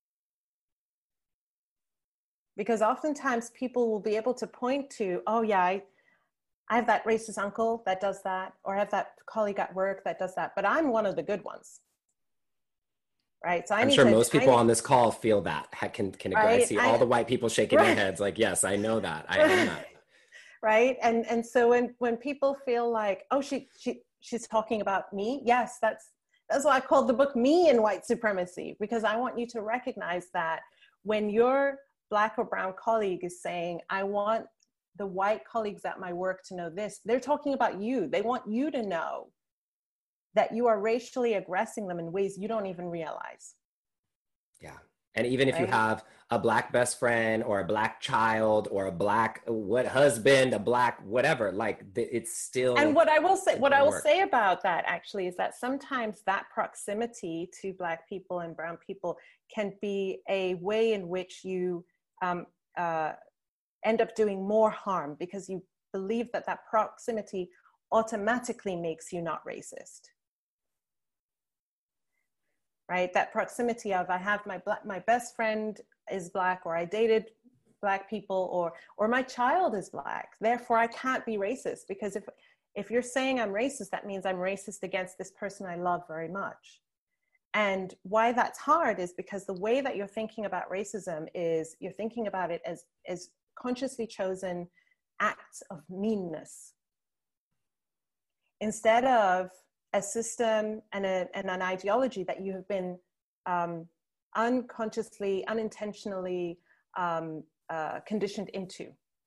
Because oftentimes people will be able to point to, oh yeah, I have that racist uncle that does that, or I have that colleague at work that does that, but I'm one of the good ones. Right? So I'm sure most people on this call feel that. Can agree. Right? I see all the white people shaking their heads like, yes, I know that. I am that. Right? And so when people feel like, oh, she's talking about me, yes, that's why I called the book Me and White Supremacy, because I want you to recognize that when your Black or brown colleague is saying, I want the white colleagues at my work to know this, they're talking about you. They want you to know that you are racially aggressing them in ways you don't even realize. Yeah. And even if you have a Black best friend or a Black child or a Black husband, a Black whatever, like it's still. And what I will say about that actually is that sometimes that proximity to Black people and brown people can be a way in which you end up doing more harm because you believe that proximity automatically makes you not racist. Right? That proximity of I have my best friend is Black, or I dated Black people, or my child is Black, therefore I can't be racist, because if you're saying I'm racist, that means I'm racist against this person I love very much. And why that's hard is because the way that you're thinking about racism is you're thinking about it as consciously chosen acts of meanness, instead of a system and an ideology that you have been unconsciously, unintentionally conditioned into.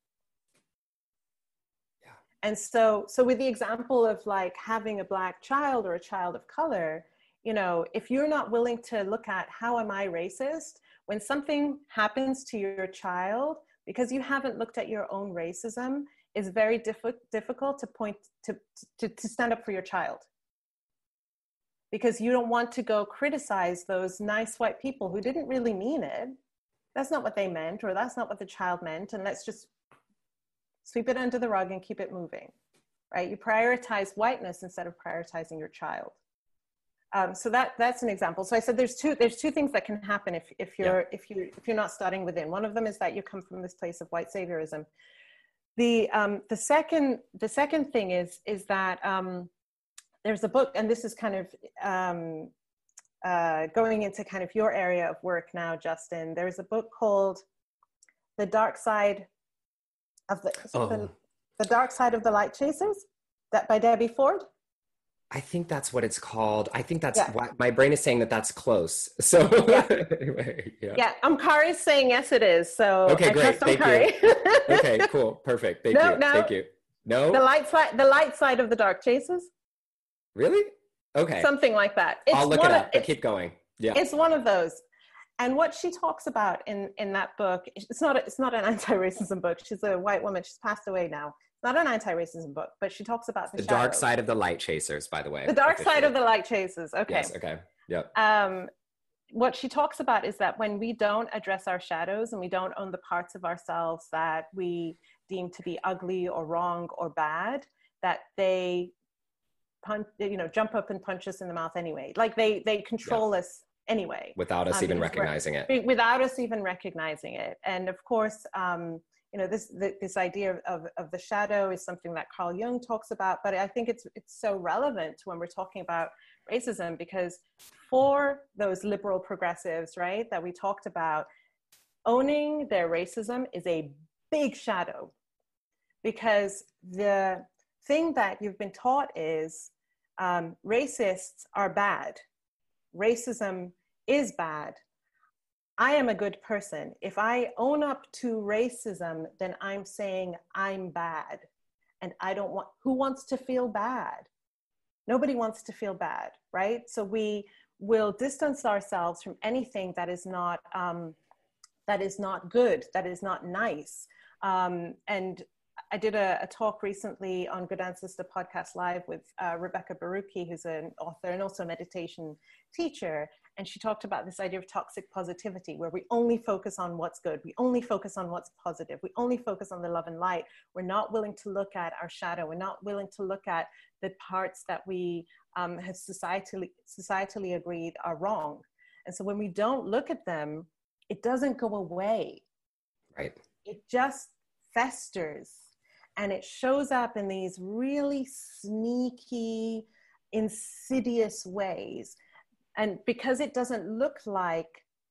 Yeah. And so with the example of like having a Black child or a child of color, if you're not willing to look at how am I racist, when something happens to your child, because you haven't looked at your own racism, it's very difficult to point to stand up for your child. Because you don't want to go criticize those nice white people who didn't really mean it. That's not what they meant, or that's not what the child meant, and let's just sweep it under the rug and keep it moving, right? You prioritize whiteness instead of prioritizing your child. So that's an example. So I said there's two things that can happen if you're not starting within. One of them is that you come from this place of white saviorism. The second thing is that there's a book, and this is kind of going into kind of your area of work now, Justin. There's a book called The Dark Side of the Dark Side of the Light Chasers, that by Debbie Ford. I think that's what it's called. I think that's why my brain is saying that's close. So anyway, yeah. Kari's saying yes, it is. So okay, great. Thank you. Okay, cool, perfect. Thank you. Thank you. No, the light side of the dark chasers. Really? Okay. Something like that. I'll look it up. But keep going. Yeah. It's one of those. And what she talks about in that book, it's not an anti-racism book. She's a white woman. She's passed away now. It's not an anti-racism book, but she talks about the dark side of the light chasers, by the way. The dark side of the light chasers. Okay. Yes. Okay. Yep. What she talks about is that when we don't address our shadows and we don't own the parts of ourselves that we deem to be ugly or wrong or bad, that they jump up and punch us in the mouth anyway. Like they control us anyway. Without us even recognizing it. Without us even recognizing it. And of course, this idea of the shadow is something that Carl Jung talks about, but I think it's so relevant when we're talking about racism, because for those liberal progressives, right, that we talked about, owning their racism is a big shadow, because the thing that you've been taught is racists are bad. Racism is bad. I am a good person. If I own up to racism, then I'm saying I'm bad. And who wants to feel bad? Nobody wants to feel bad, right? So we will distance ourselves from anything that is not good, that is not nice. And I did a talk recently on Good Ancestor Podcast Live with Rebecca Baruchi, who's an author and also a meditation teacher. And she talked about this idea of toxic positivity, where we only focus on what's good. We only focus on what's positive. We only focus on the love and light. We're not willing to look at our shadow. We're not willing to look at the parts that we have societally agreed are wrong. And so when we don't look at them, it doesn't go away. Right. It just festers. And it shows up in these really sneaky, insidious ways. And because it doesn't look like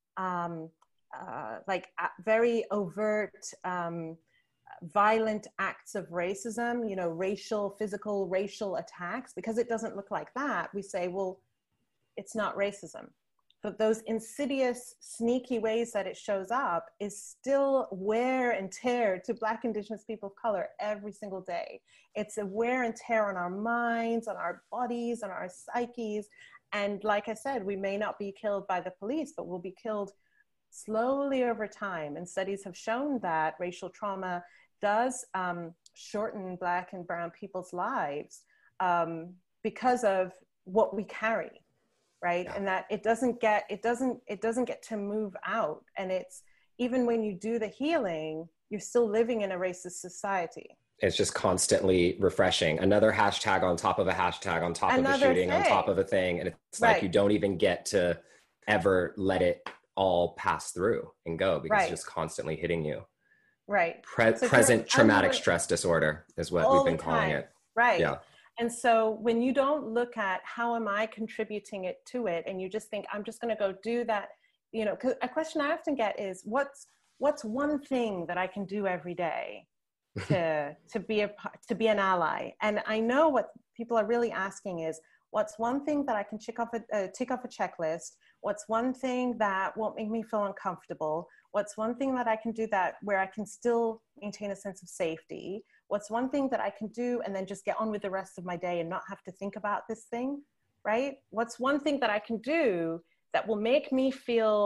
very overt, violent acts of racism, physical racial attacks, because it doesn't look like that, we say, well, it's not racism. But those insidious, sneaky ways that it shows up is still wear and tear to Black, Indigenous people of color every single day. It's a wear and tear on our minds, on our bodies, on our psyches. And like I said, we may not be killed by the police, but we'll be killed slowly over time. And studies have shown that racial trauma does shorten Black and brown people's lives because of what we carry. Right. Yeah. And that it doesn't get to move out. And it's, even when you do the healing, you're still living in a racist society. It's just constantly refreshing. Another hashtag on top of a hashtag on top of a shooting, on top of a thing. And it's like, you don't even get to ever let it all pass through and go, because it's just constantly hitting you. Right. Present traumatic stress disorder is what we've been calling it. Right. Yeah. And so when you don't look at how am I contributing it to it, and you just think, I'm just going to go do that, because a question I often get is, what's one thing that I can do every day to be an ally? And I know what people are really asking is, what's one thing that I can tick off a checklist? What's one thing that won't make me feel uncomfortable? What's one thing that I can do where I can still maintain a sense of safety? What's one thing that I can do and then just get on with the rest of my day and not have to think about this thing, right? What's one thing that I can do that will make me feel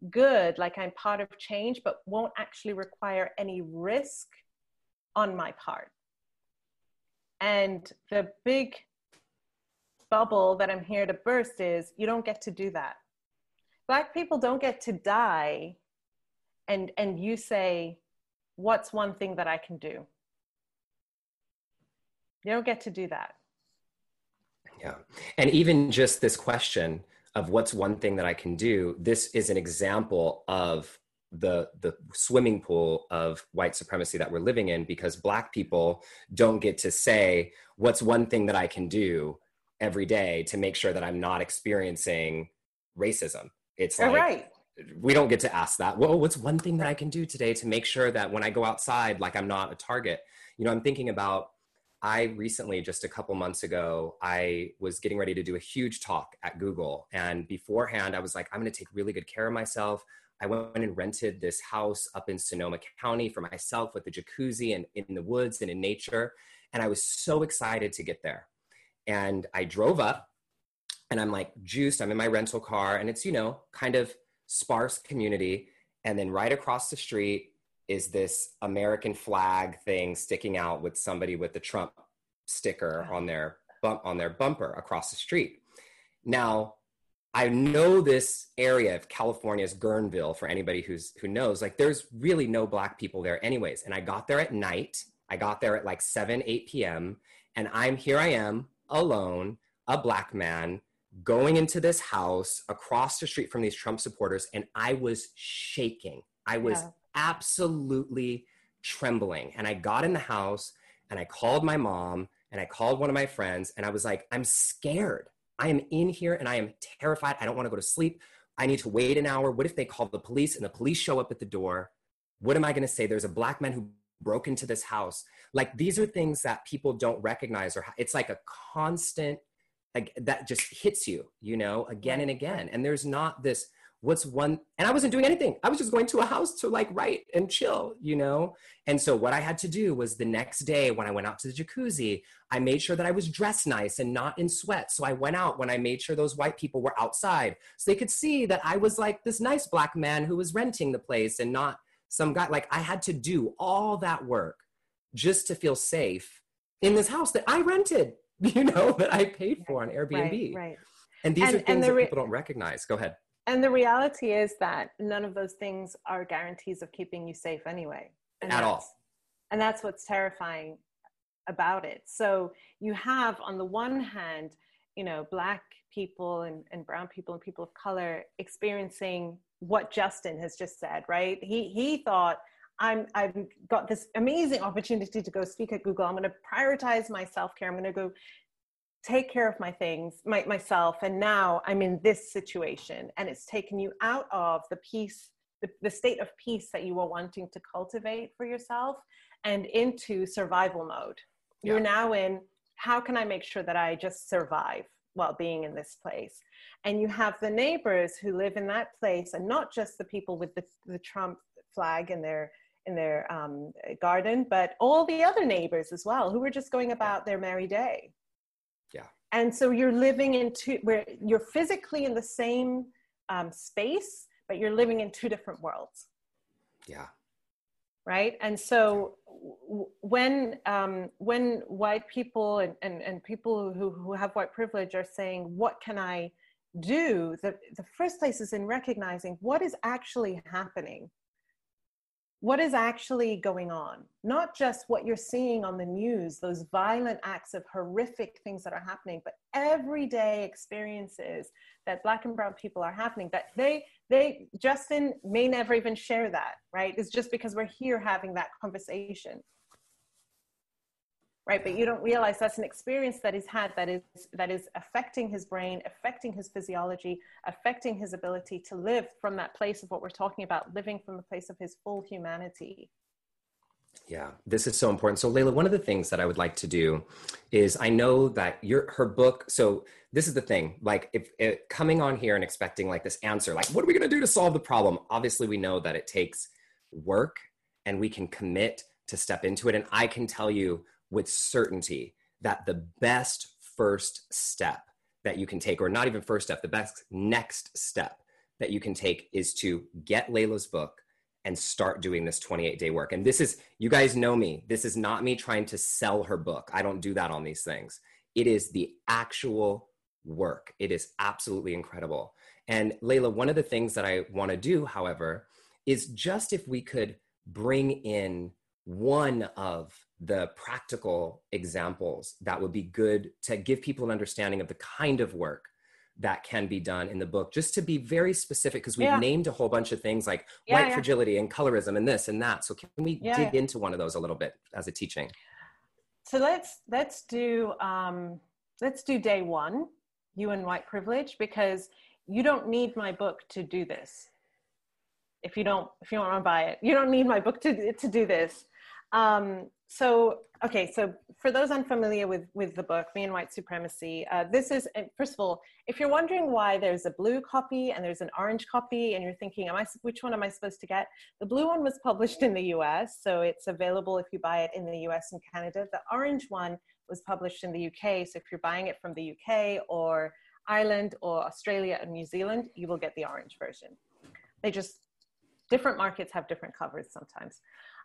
good, like I'm part of change, but won't actually require any risk on my part. And the big bubble that I'm here to burst is you don't get to do that. Black people don't get to die and you say, what's one thing that I can do? You don't get to do that. Yeah. And even just this question of what's one thing that I can do, this is an example of the swimming pool of white supremacy that we're living in, because Black people don't get to say, what's one thing that I can do every day to make sure that I'm not experiencing racism? It's like, right. We don't get to ask that. Well, what's one thing that I can do today to make sure that when I go outside, like I'm not a target? You know, I'm thinking about, I recently, just a couple months ago, I was getting ready to do a huge talk at Google. And beforehand, I was like, I'm going to take really good care of myself. I went and rented this house up in Sonoma County for myself with a jacuzzi and in the woods and in nature. And I was so excited to get there. And I drove up and I'm like juiced. I'm in my rental car and it's, you know, kind of sparse community. And then right across the street is this American flag thing sticking out with somebody with the Trump sticker on their bumper across the street. Now, I know this area of California's Guerneville, for anybody who knows, like there's really no Black people there anyways. And I got there at night. I got there at like 7, 8 p.m. And here I am alone, a Black man, going into this house across the street from these Trump supporters. And I was shaking. I was absolutely trembling. And I got in the house and I called my mom and I called one of my friends and I was like, I'm scared. I am in here and I am terrified. I don't want to go to sleep. I need to wait an hour. What if they call the police and the police show up at the door? What am I going to say? There's a Black man who broke into this house. Like, these are things that people don't recognize, or it's like a constant, like, that just hits you, you know, again and again. And there's not this, what's one, and I wasn't doing anything. I was just going to a house to like write and chill, you know? And so what I had to do was the next day when I went out to the jacuzzi, I made sure that I was dressed nice and not in sweat. So I went out when I made sure those white people were outside so they could see that I was like this nice Black man who was renting the place and not some guy. Like, I had to do all that work just to feel safe in this house that I rented, you know, that I paid for on Airbnb. Right. And these are things that people don't recognize. Go ahead. And the reality is that none of those things are guarantees of keeping you safe anyway. At all. And that's what's terrifying about it. So you have, on the one hand, you know, Black people and brown people and people of color experiencing what Justin has just said, right? He thought, I've got this amazing opportunity to go speak at Google. I'm going to prioritize my self-care. I'm going to go take care of my things, myself. And now I'm in this situation, and it's taken you out of the peace, the state of peace that you were wanting to cultivate for yourself, and into survival mode. You're now in, how can I make sure that I just survive while being in this place? And you have the neighbors who live in that place, and not just the people with the Trump flag in their garden, but all the other neighbors as well, who are just going about their merry day. Yeah. And so you're living in where you're physically in the same space, but you're living in two different worlds. Yeah. Right. And so when white people and people who have white privilege are saying, what can I do? The first place is in recognizing what is actually happening. What is actually going on? Not just what you're seeing on the news, those violent acts of horrific things that are happening, but everyday experiences that Black and brown people are happening, that Justin may never even share that, right? It's just because we're here having that conversation, right? But you don't realize that's an experience that he's had that is affecting his brain, affecting his physiology, affecting his ability to live from that place of what we're talking about, living from the place of his full humanity. Yeah, this is so important. So Layla, one of the things that I would like to do is, I know that her book, so this is the thing, like if coming on here and expecting like this answer, like what are we going to do to solve the problem? Obviously we know that it takes work and we can commit to step into it. And I can tell you with certainty that the best first step that you can take, or not even first step, the best next step that you can take is to get Layla's book and start doing this 28-day work. And this is, you guys know me, this is not me trying to sell her book. I don't do that on these things. It is the actual work. It is absolutely incredible. And Layla, one of the things that I want to do, however, is just if we could bring in one of the practical examples that would be good to give people an understanding of the kind of work that can be done in the book, just to be very specific, because we've named a whole bunch of things like white fragility and colorism and this and that. So can we dig into one of those a little bit as a teaching? So let's do day one, you and white privilege, because you don't need my book to do this. If you don't want to buy it, you don't need my book to do this. So for those unfamiliar with the book, Me and White Supremacy, this is, first of all, if you're wondering why there's a blue copy and there's an orange copy and you're thinking, which one am I supposed to get? The blue one was published in the US, so it's available if you buy it in the US and Canada. The orange one was published in the UK, so if you're buying it from the UK or Ireland or Australia and New Zealand, you will get the orange version. Different markets have different covers sometimes.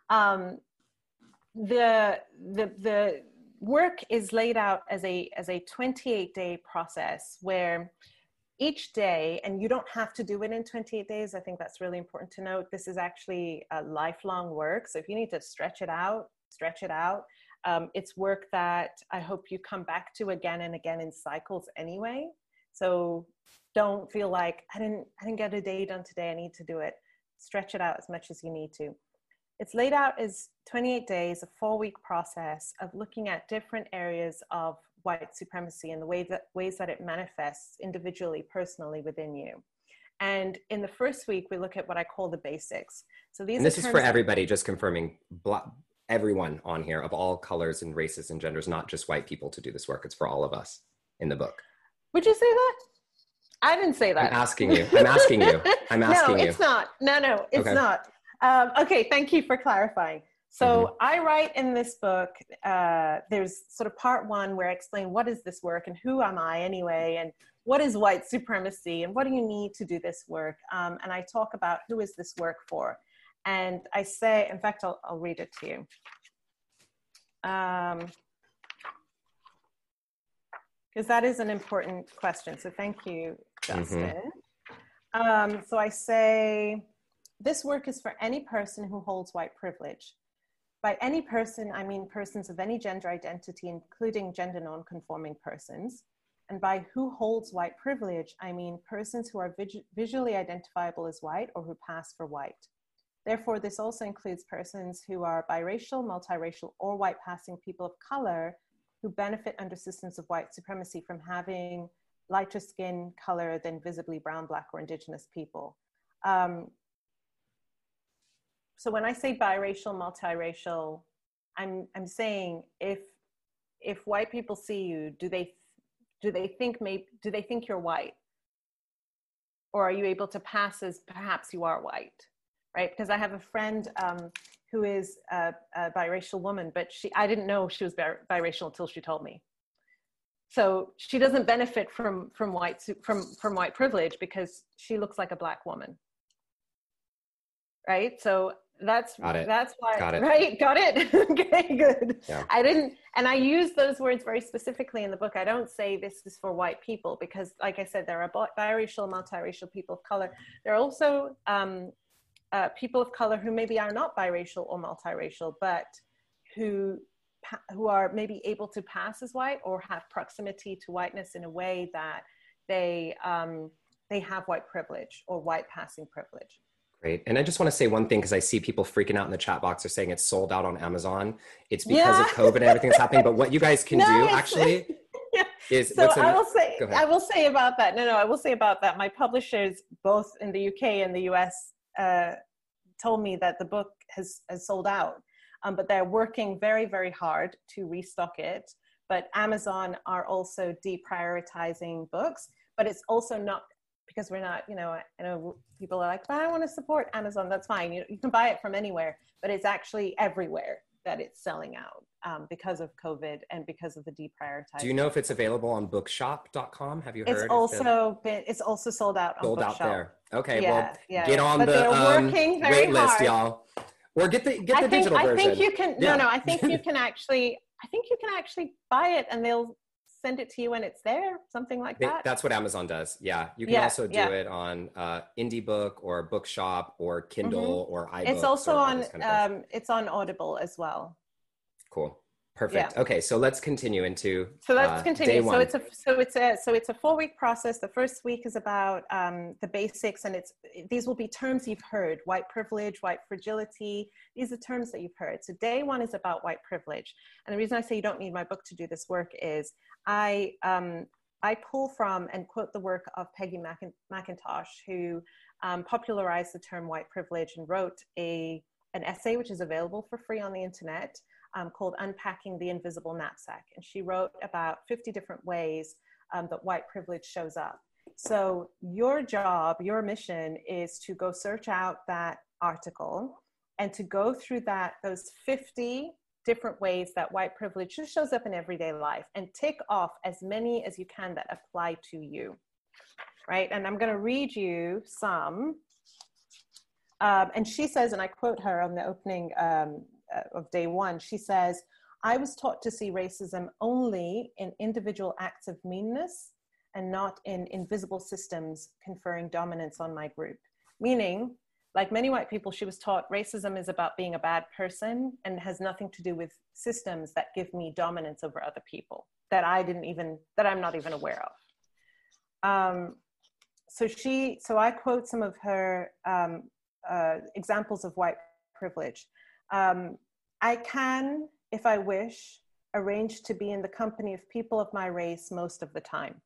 The work is laid out as a 28-day process where each day, and you don't have to do it in 28 days. I think that's really important to note. This is actually a lifelong work. So if you need to stretch it out, stretch it out. It's work that I hope you come back to again and again in cycles anyway. So don't feel like I didn't get a day done today, I need to do it. Stretch it out as much as you need to. It's laid out as 28 days, a 4-week process of looking at different areas of white supremacy and the ways that it manifests individually, personally within you. And in the first week, we look at what I call the basics. So these. And this is for everybody, just confirming, everyone on here of all colors and races and genders, not just white people, to do this work. It's for all of us in the book. Would you say that? I didn't say that. I'm asking you. I'm asking you. No, it's not. No, it's not. Okay, thank you for clarifying. So I write in this book, there's sort of part one where I explain what is this work and who am I anyway, and what is white supremacy and what do you need to do this work? And I talk about who is this work for. And I say, in fact, I'll read it to you. Because that is an important question. So thank you, Justin. So I say, this work is for any person who holds white privilege. By any person, I mean persons of any gender identity, including gender non-conforming persons. And by who holds white privilege, I mean persons who are visually identifiable as white or who pass for white. Therefore, this also includes persons who are biracial, multiracial, or white passing people of color who benefit under systems of white supremacy from having lighter skin color than visibly brown, black, or indigenous people. So when I say biracial, multiracial, I'm saying if white people see you, do they think you're white? Or are you able to pass as perhaps you are white, right? Because I have a friend who is a biracial woman, but I didn't know she was biracial until she told me. So she doesn't benefit from white privilege because she looks like a black woman, right? So that's why. Got it. Right? Got it. Okay, good. Yeah. I use those words very specifically in the book. I don't say this is for white people because, like I said, there are biracial, multiracial people of color. There are also people of color who maybe are not biracial or multiracial, but who are maybe able to pass as white or have proximity to whiteness in a way that they have white privilege or white passing privilege. Great. And I just want to say one thing, because I see people freaking out in the chat box. They're saying it's sold out on Amazon. It's because of COVID and everything that's happening. But what you guys can do actually is... So I will say about that. I will say about that. My publishers, both in the UK and the US, told me that the book has sold out. But they're working very, very hard to restock it. But Amazon are also deprioritizing books. But it's also not... because we're not, I know people are like, but I want to support Amazon. That's fine. You can buy it from anywhere, but it's actually everywhere that it's selling out. because of COVID and because of the deprioritization. Do you know if it's available on bookshop.com? Have you heard? It's also sold out on sold Bookshop. out there. Okay, Yeah, well, yeah, get on but the they're working very wait list, hard. y'all. Or get the digital version. I think you can. Yeah. No. I think you can actually. I think you can actually buy it, and they'll send it to you when it's there. Something like that. That's what Amazon does. Yeah, you can also do it on IndieBook or Bookshop or Kindle or iBooks. It's also on. It's on Audible as well. Cool. Perfect. Yeah. Okay, so let's continue into Day one. So it's a 4-week process. The first week is about the basics, and these will be terms you've heard: white privilege, white fragility. These are terms that you've heard. So day one is about white privilege, and the reason I say you don't need my book to do this work is I pull from and quote the work of Peggy McIntosh, who popularized the term white privilege and wrote an essay which is available for free on the internet. Called Unpacking the Invisible Knapsack. And she wrote about 50 different ways that white privilege shows up. So your job, your mission is to go search out that article and to go through those 50 different ways that white privilege just shows up in everyday life and tick off as many as you can that apply to you, right? And I'm going to read you some. And she says, and I quote her on the opening of day one, she says, "I was taught to see racism only in individual acts of meanness and not in invisible systems conferring dominance on my group." Meaning, like many white people, she was taught racism is about being a bad person and has nothing to do with systems that give me dominance over other people that I'm not even aware of. So I quote some of her examples of white privilege. "I can, if I wish, arrange to be in the company of people of my race most of the time.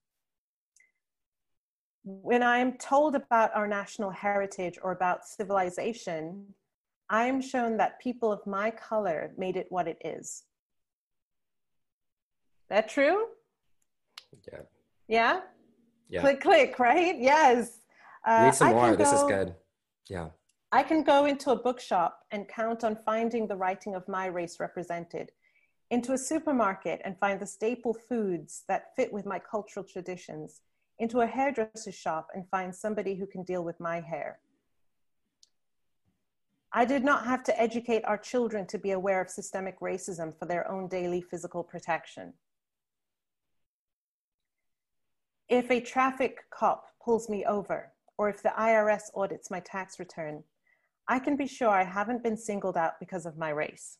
When I am told about our national heritage or about civilization, I am shown that people of my color made it what it is." That true? Yeah. Yeah? Yeah. Click, click, right? Yes. Read some more. This is good. Yeah. "I can go into a bookshop and count on finding the writing of my race represented, into a supermarket and find the staple foods that fit with my cultural traditions, into a hairdresser's shop and find somebody who can deal with my hair. I did not have to educate our children to be aware of systemic racism for their own daily physical protection. If a traffic cop pulls me over, or if the IRS audits my tax return, I can be sure I haven't been singled out because of my race.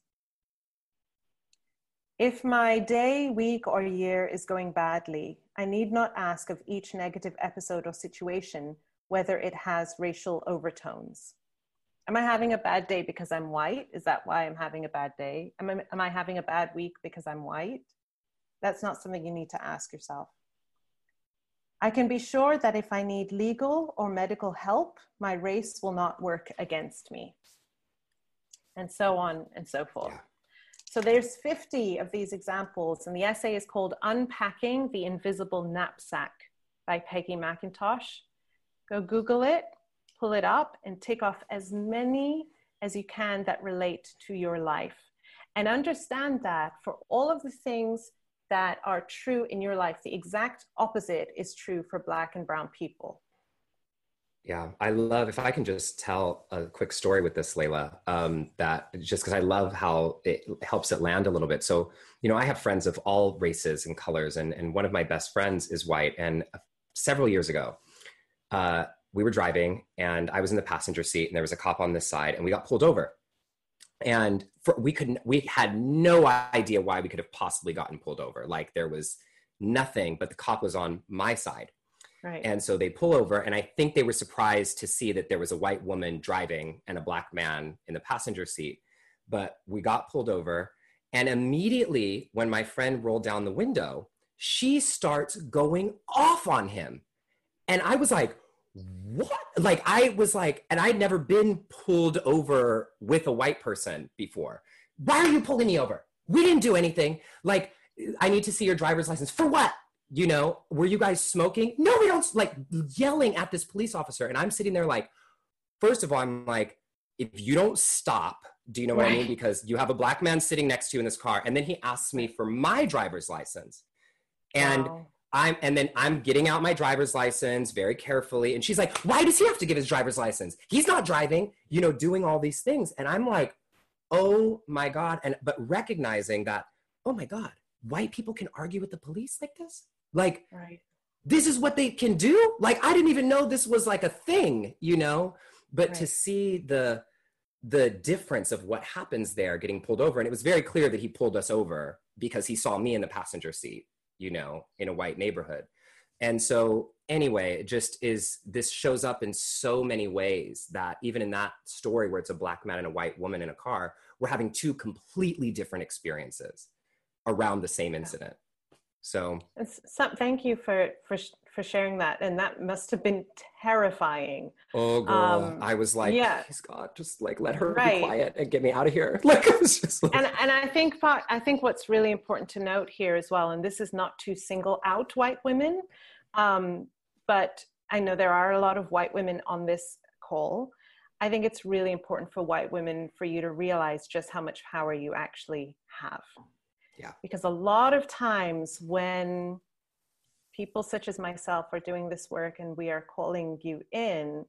If my day, week, or year is going badly, I need not ask of each negative episode or situation whether it has racial overtones. Am I having a bad day because I'm white? Is that why I'm having a bad day? Am I having a bad week because I'm white? That's not something you need to ask yourself. I can be sure that if I need legal or medical help, my race will not work against me." And so on and so forth. Yeah. So there's 50 of these examples, and the essay is called Unpacking the Invisible Knapsack by Peggy McIntosh. Go Google it, pull it up, and tick off as many as you can that relate to your life. And understand that for all of the things that are true in your life, the exact opposite is true for Black and brown people. Yeah, I love, if I can just tell a quick story with this, Layla, that just because I love how it helps it land a little bit. So, I have friends of all races and colors, and one of my best friends is white. And several years ago, we were driving and I was in the passenger seat and there was a cop on this side and we got pulled over. And we had no idea why we could have possibly gotten pulled over. Like there was nothing, but the cop was on my side. Right. And so they pull over, and I think they were surprised to see that there was a white woman driving and a Black man in the passenger seat. But we got pulled over, and immediately when my friend rolled down the window, she starts going off on him. And I was like, what? Like, and I'd never been pulled over with a white person before. Why are you pulling me over? We didn't do anything. Like, I need to see your driver's license. For what? Were you guys smoking? No, we don't, like yelling at this police officer. And I'm sitting there like, first of all, I'm like, if you don't stop, Do you know what I mean? Because you have a black man sitting next to you in this car, and then he asks me for my driver's license. And I'm getting out my driver's license very carefully. And she's like, why does he have to give his driver's license? He's not driving, doing all these things. And I'm like, oh my God. But recognizing that, oh my God, white people can argue with the police like this? Like, this is what they can do? Like, I didn't even know this was like a thing, But to see the difference of what happens there getting pulled over. And it was very clear that he pulled us over because he saw me in the passenger seat, in a white neighborhood. And so anyway, it just is, this shows up in so many ways that even in that story where it's a black man and a white woman in a car, we're having two completely different experiences around the same incident. So thank you for sharing that. And that must have been terrifying. Oh girl, I was like, please God, just like let her be quiet and get me out of here. Like it was just like... And I think what's really important to note here as well, and this is not to single out white women, but I know there are a lot of white women on this call. I think it's really important for white women for you to realize just how much power you actually have. Yeah. Because a lot of times when people such as myself are doing this work and we are calling you in,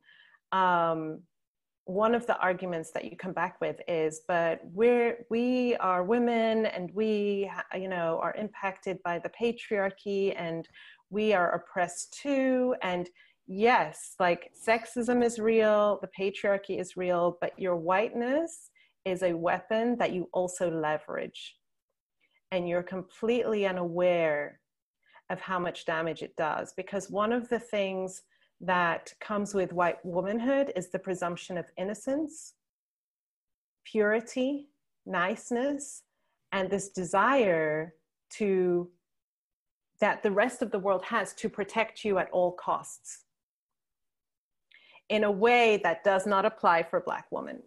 one of the arguments that you come back with is, but we are women and we, are impacted by the patriarchy and we are oppressed too. And yes, like sexism is real, the patriarchy is real, but your whiteness is a weapon that you also leverage. And you're completely unaware of how much damage it does. Because one of the things that comes with white womanhood is the presumption of innocence, purity, niceness, and this desire that the rest of the world has to protect you at all costs in a way that does not apply for Black women.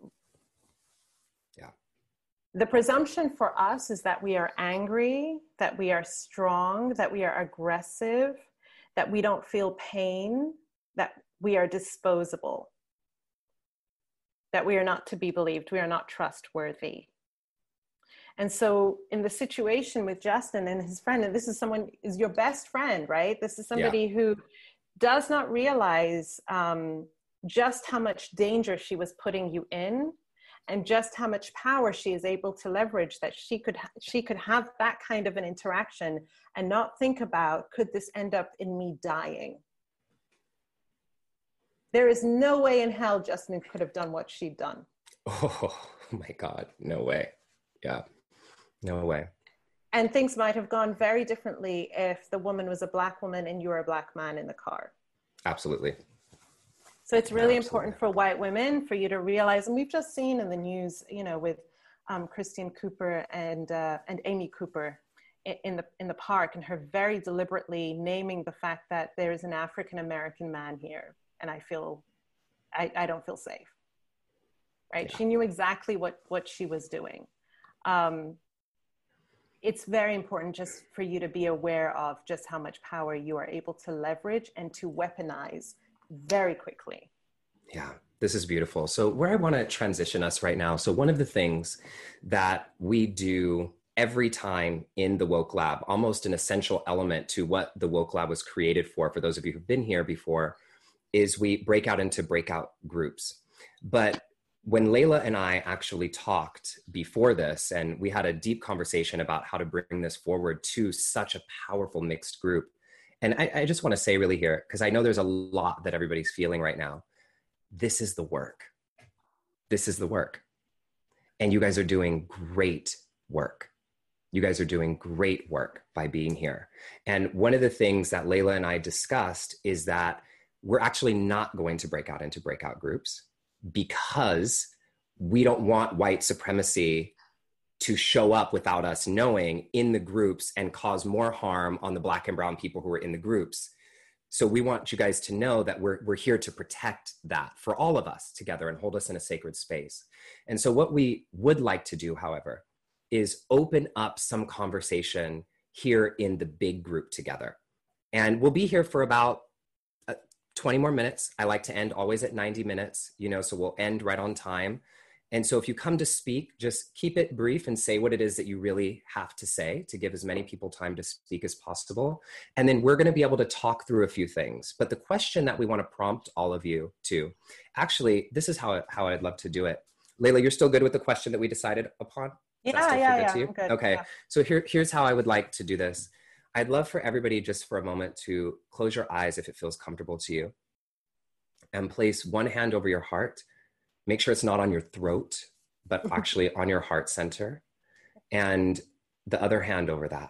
The presumption for us is that we are angry, that we are strong, that we are aggressive, that we don't feel pain, that we are disposable, that we are not to be believed, we are not trustworthy. And so in the situation with Justin and his friend, and this is is your best friend, right? This is somebody who does not realize just how much danger she was putting you in, and just how much power she is able to leverage, that she could have that kind of an interaction and not think about, could this end up in me dying? There is no way in hell Justin could have done what she'd done. Oh my God, no way. Yeah, no way. And things might have gone very differently if the woman was a Black woman and you were a Black man in the car. Absolutely. So it's really important for white women for you to realize, and we've just seen in the news, with Christian Cooper and Amy Cooper in the park, and her very deliberately naming the fact that there is an African-American man here, and I don't feel safe, right? Yeah. She knew exactly what she was doing. It's very important just for you to be aware of just how much power you are able to leverage and to weaponize very quickly. Yeah, this is beautiful. So where I want to transition us right now. So one of the things that we do every time in the Woke Lab, almost an essential element to what the Woke Lab was created for those of you who've been here before, is we break out into breakout groups. But when Layla and I actually talked before this, and we had a deep conversation about how to bring this forward to such a powerful mixed group, and I just want to say really here, because I know there's a lot that everybody's feeling right now. This is the work. This is the work. And you guys are doing great work. You guys are doing great work by being here. And one of the things that Layla and I discussed is that we're actually not going to break out into breakout groups because we don't want white supremacy to show up without us knowing in the groups and cause more harm on the Black and brown people who are in the groups. So we want you guys to know that we're here to protect that for all of us together and hold us in a sacred space. And so what we would like to do, however, is open up some conversation here in the big group together. And we'll be here for about 20 more minutes. I like to end always at 90 minutes, so we'll end right on time. And so if you come to speak, just keep it brief and say what it is that you really have to say to give as many people time to speak as possible. And then we're going to be able to talk through a few things. But the question that we want to prompt all of you to, actually, this is how I'd love to do it. Layla, you're still good with the question that we decided upon? Yeah. I'm good. Okay. Yeah. So here's how I would like to do this. I'd love for everybody just for a moment to close your eyes if it feels comfortable to you and place one hand over your heart. Make sure it's not on your throat, but actually on your heart center, and the other hand over that.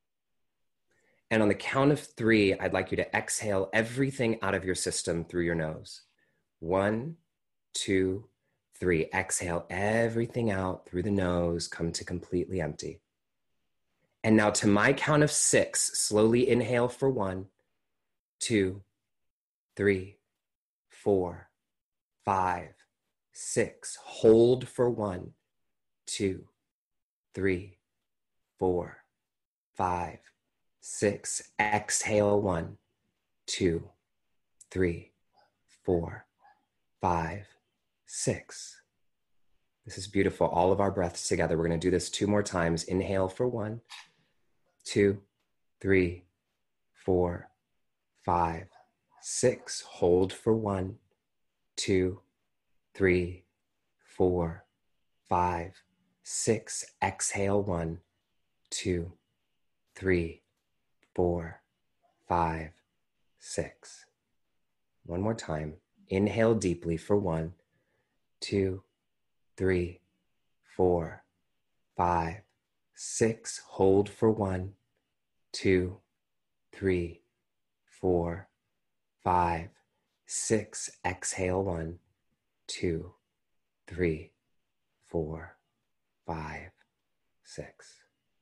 And on the count of 3, I'd like you to exhale everything out of your system through your nose. 1, 2, 3. Exhale everything out through the nose, come to completely empty. And now to my count of 6, slowly inhale for 1, 2, 3, 4, 5, 6. Hold for 1, 2, 3, 4, 5, 6. Exhale 1, 2, 3, 4, 5, 6. This is beautiful. All of our breaths together. We're going to do this 2 more times. Inhale for 1, 2, 3, 4, 5, 6. Hold for 1, 2, 3, 4, 5, 6. Exhale 1, 2, 3, 4, 5, 6. One more time. Inhale deeply for 1, 2, 3, 4, 5, 6. Hold for 1, 2, 3, 4, 5, 6. Exhale 1, 2, 3, 4, 5, 6.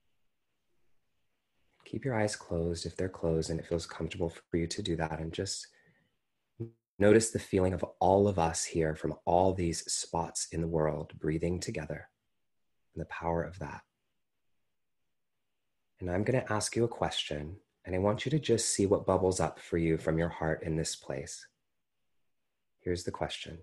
Keep your eyes closed if they're closed and it feels comfortable for you to do that. And just notice the feeling of all of us here from all these spots in the world breathing together and the power of that. And I'm going to ask you a question, and I want you to just see what bubbles up for you from your heart in this place. Here's the question.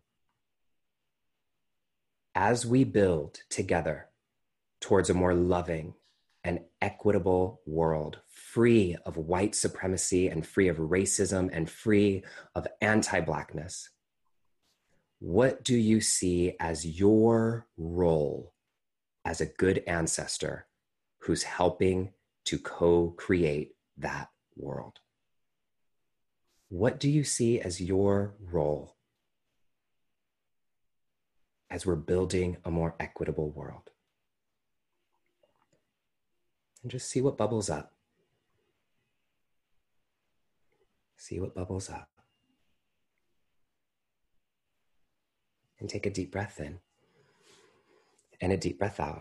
As we build together towards a more loving and equitable world, free of white supremacy and free of racism and free of anti-Blackness, what do you see as your role as a good ancestor who's helping to co-create that world? What do you see as your role as we're building a more equitable world? And just see what bubbles up. See what bubbles up. And take a deep breath in and a deep breath out,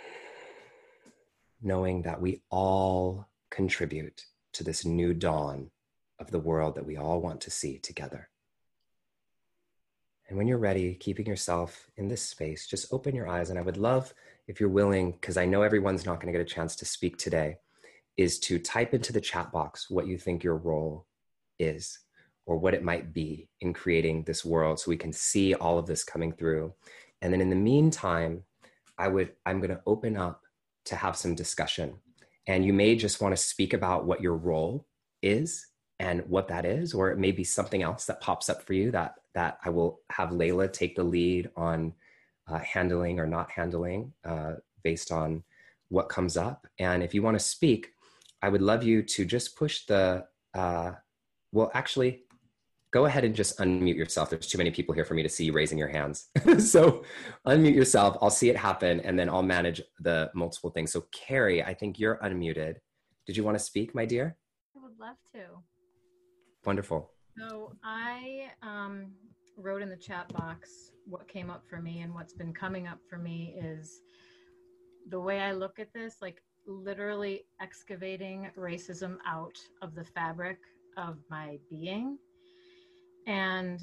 knowing that we all contribute to this new dawn of the world that we all want to see together. And when you're ready, keeping yourself in this space, just open your eyes. And I would love, if you're willing, because I know everyone's not going to get a chance to speak today, is to type into the chat box what you think your role is or what it might be in creating this world so we can see all of this coming through. And then in the meantime, I'm going to open up to have some discussion. And you may just want to speak about what your role is and what that is, or it may be something else that pops up for you that I will have Layla take the lead on handling or not handling based on what comes up. And if you want to speak, I would love you to just push the, well, actually, go ahead and just unmute yourself. There's too many people here for me to see you raising your hands. So unmute yourself. I'll see it happen, and then I'll manage the multiple things. So Carrie, I think you're unmuted. Did you want to speak, my dear? I would love to. Wonderful. So I wrote in the chat box what came up for me, and what's been coming up for me is the way I look at this, like literally excavating racism out of the fabric of my being. And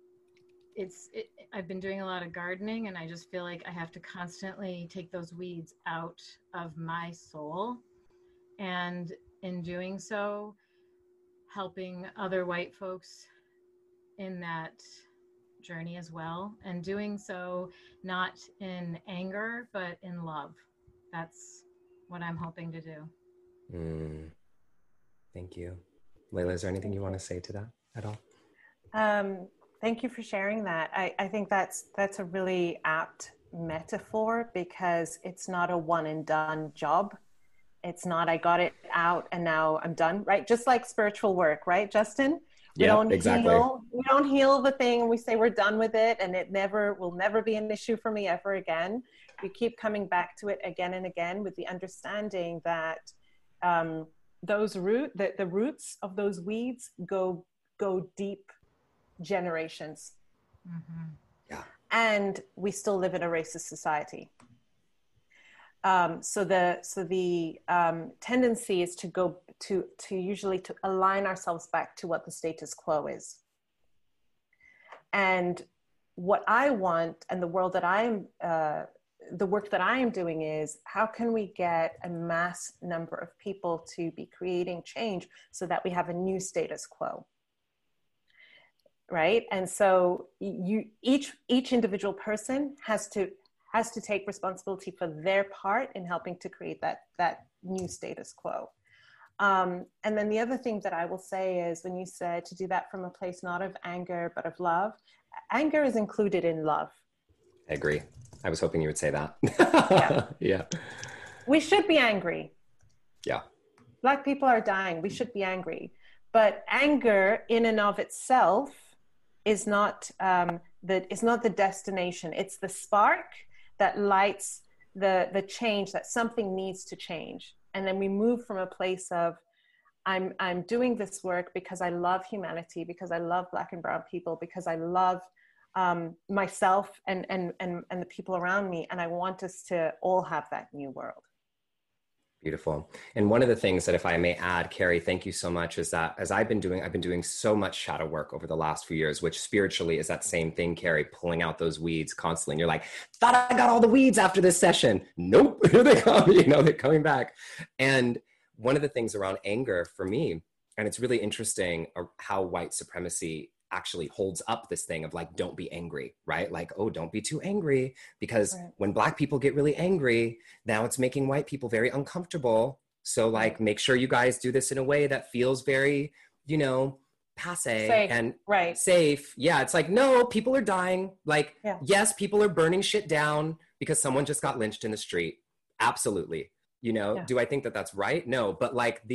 I've been doing a lot of gardening, and I just feel like I have to constantly take those weeds out of my soul. And in doing so, helping other white folks in that journey as well, and doing so not in anger, but in love. That's what I'm hoping to do. Thank you. Layla, is there anything you want to say to that at all? Thank you for sharing that. I think that's a really apt metaphor, because it's not a one and done job. It's not, I got it out and now I'm done, right? Just like spiritual work, right, Justin? We don't heal the thing and we say we're done with it and it will never be an issue for me ever again. We keep coming back to it again and again, with the understanding that the roots of those weeds go deep generations. Mm-hmm. Yeah. And we still live in a racist society. So the tendency is to go to usually to align ourselves back to what the status quo is. And what I want, and the work that I am doing, is how can we get a mass number of people to be creating change so that we have a new status quo. Right? And so each individual person has to take responsibility for their part in helping to create that new status quo. And then the other thing that I will say is, when you said to do that from a place not of anger, but of love, anger is included in love. I agree. I was hoping you would say that. Yeah. Yeah. We should be angry. Yeah. Black people are dying. We should be angry. But anger in and of itself is not the destination. It's the spark that lights the change, that something needs to change. And then we move from a place of, I'm doing this work because I love humanity, because I love Black and brown people, because I love myself and the people around me. And I want us to all have that new world. Beautiful. And one of the things that, if I may add, Carrie, thank you so much, is that as I've been doing so much shadow work over the last few years, which spiritually is that same thing, Carrie, pulling out those weeds constantly. And you're like, thought I got all the weeds after this session. Nope, here they come, they're coming back. And one of the things around anger for me, and it's really interesting how white supremacy actually holds up this thing of like, don't be angry, right? Like, oh, don't be too angry, because when Black people get really angry, now it's making white people very uncomfortable. So like, make sure you guys do this in a way that feels very, passe and safe. Yeah. It's like, no, people are dying. Like, yes, people are burning shit down because someone just got lynched in the street. Absolutely. Do I think that that's right? No, but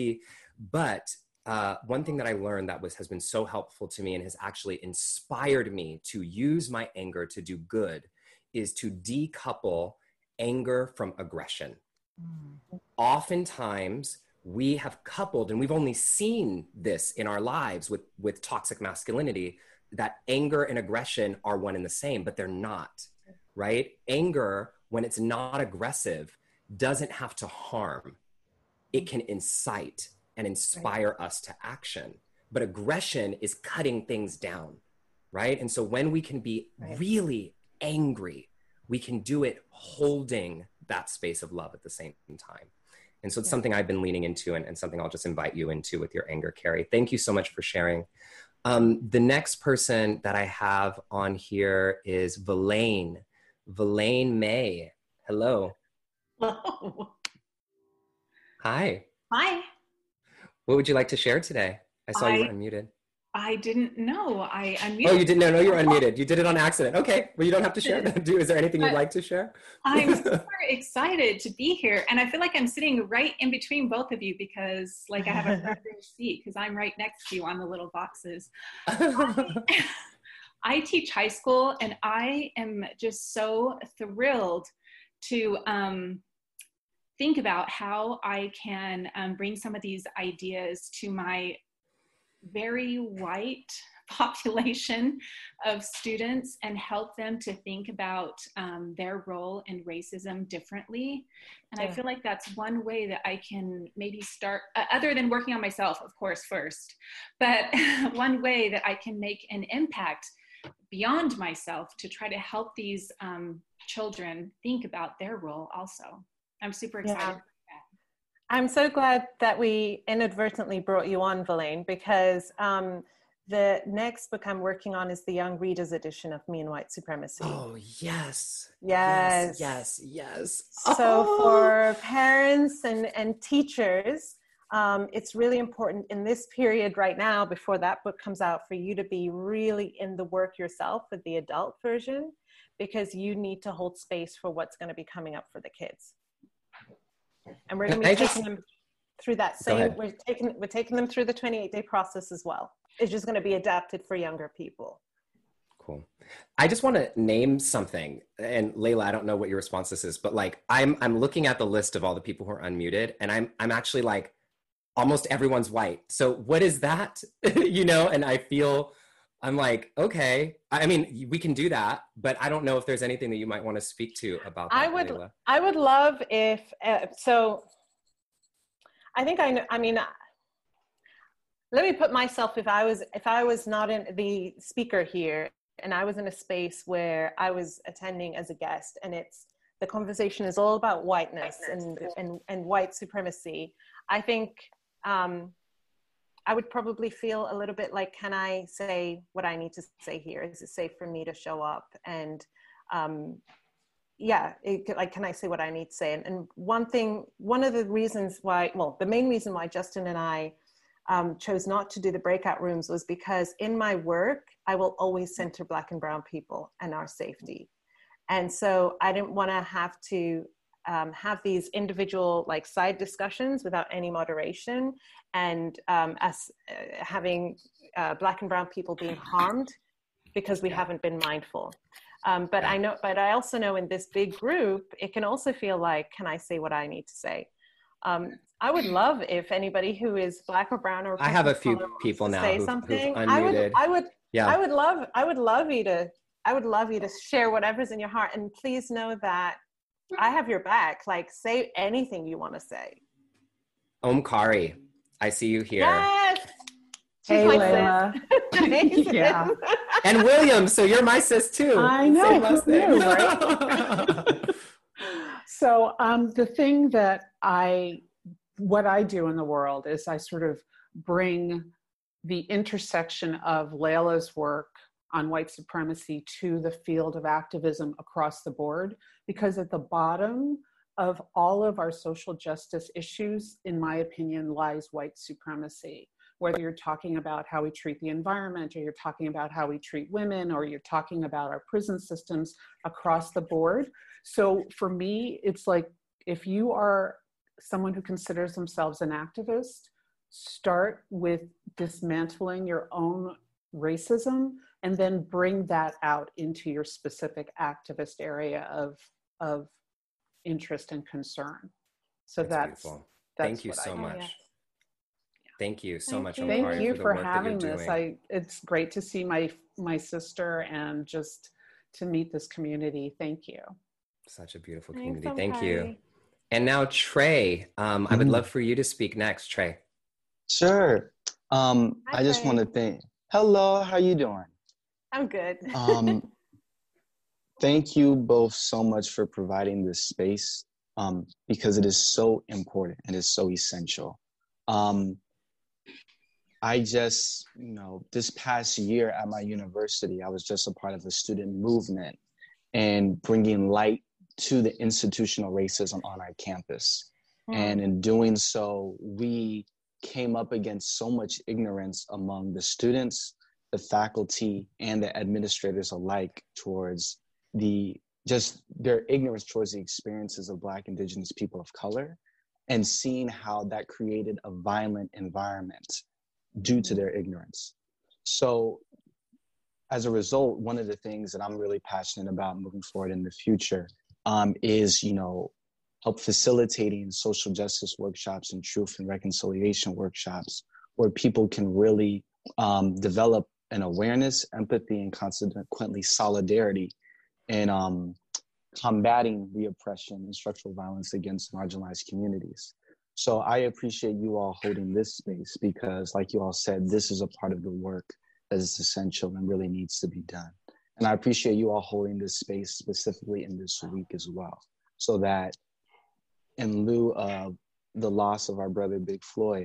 one thing that I learned that has been so helpful to me and has actually inspired me to use my anger to do good is to decouple anger from aggression. Oftentimes we have coupled, and we've only seen this in our lives with toxic masculinity, that anger and aggression are one and the same, but they're not, right? Anger, when it's not aggressive, doesn't have to harm. It can incite and inspire us to action. But aggression is cutting things down, right? And so when we can be really angry, we can do it holding that space of love at the same time. And so it's something I've been leaning into, and something I'll just invite you into with your anger, Carrie. Thank you so much for sharing. The next person that I have on here is Vilaine May. Hello. Hello. Hi. Hi. What would you like to share today? I saw you were unmuted. I didn't know I unmuted. Oh, you didn't know? No, you were unmuted. You did it on accident. Okay. Well, you don't have to share that. Is there anything you'd like to share? I'm super excited to be here. And I feel like I'm sitting right in between both of you, because I have a front row seat, because I'm right next to you on the little boxes. I teach high school, and I am just so thrilled to think about how I can bring some of these ideas to my very white population of students and help them to think about their role in racism differently. And I feel like that's one way that I can maybe start, other than working on myself, of course, first, but one way that I can make an impact beyond myself to try to help these children think about their role also. I'm super excited about that. I'm so glad that we inadvertently brought you on, Vilaine, because the next book I'm working on is the Young Readers edition of Me and White Supremacy. Oh, yes. Yes. Yes, yes, yes. So Oh. for parents and teachers, it's really important in this period right now, before that book comes out, for you to be really in the work yourself with the adult version, because you need to hold space for what's going to be coming up for the kids. And we're going to be taking them through that same, we're taking them through the 28-day process as well. It's just going to be adapted for younger people. Cool. I just want to name something, and Layla, I don't know what your response to this is, but like I'm looking at the list of all the people who are unmuted, and I'm actually like, almost everyone's white. So what is that? You know, and I'm like, okay, I mean, we can do that, but I don't know if there's anything that you might want to speak to about that, Layla. I would love if, so I think I mean, let me put myself, if I was not in the speaker here and I was in a space where I was attending as a guest, and the conversation is all about whiteness and white supremacy, I think I would probably feel a little bit like, can I say what I need to say here? Is it safe for me to show up? And like, can I say what I need to say? And one of the reasons why, well, the main reason why Justin and I chose not to do the breakout rooms was because in my work, I will always center Black and brown people and our safety. And so I didn't want to have to have these individual like side discussions without any moderation, and us having Black and brown people being harmed because we haven't been mindful. But I also know in this big group, it can also feel like, can I say what I need to say? I would love if anybody who is Black or brown or I have a few people now who've unmuted. I would love you to share whatever's in your heart, and please know that I have your back. Like, say anything you want to say. Omkari, I see you here. Yes. Hey, Layla. Yeah. And William, so you're my sis too. I know. Who knew, right? So the thing that what I do in the world is I sort of bring the intersection of Layla's work on white supremacy to the field of activism across the board, because at the bottom of all of our social justice issues, in my opinion, lies white supremacy. Whether you're talking about how we treat the environment, or you're talking about how we treat women, or you're talking about our prison systems across the board. So for me, it's like, if you are someone who considers themselves an activist, start with dismantling your own racism and then bring that out into your specific activist area of interest and concern. So that's beautiful. Thank you so much. Yes. Thank you so much. Thank you for having this. It's great to see my sister and just to meet this community. Thank you. Such a beautiful community. Thank you. And now Trey, I would love for you to speak next, Trey. Sure. I just want to thank, hello, how you doing? I'm good. Thank you both so much for providing this space, because it is so important and it's so essential. I just, this past year at my university, I was just a part of the student movement and bringing light to the institutional racism on our campus. And in doing so, we came up against so much ignorance among the students, the faculty, and the administrators alike towards their ignorance towards the experiences of Black, Indigenous people of color, and seeing how that created a violent environment due to their ignorance. So as a result, one of the things that I'm really passionate about moving forward in the future is, help facilitating social justice workshops and truth and reconciliation workshops where people can really develop an awareness, empathy, and consequently solidarity in combating the oppression and structural violence against marginalized communities. So I appreciate you all holding this space because, like you all said, this is a part of the work that is essential and really needs to be done. And I appreciate you all holding this space specifically in this week as well, so that in lieu of the loss of our brother Big Floyd,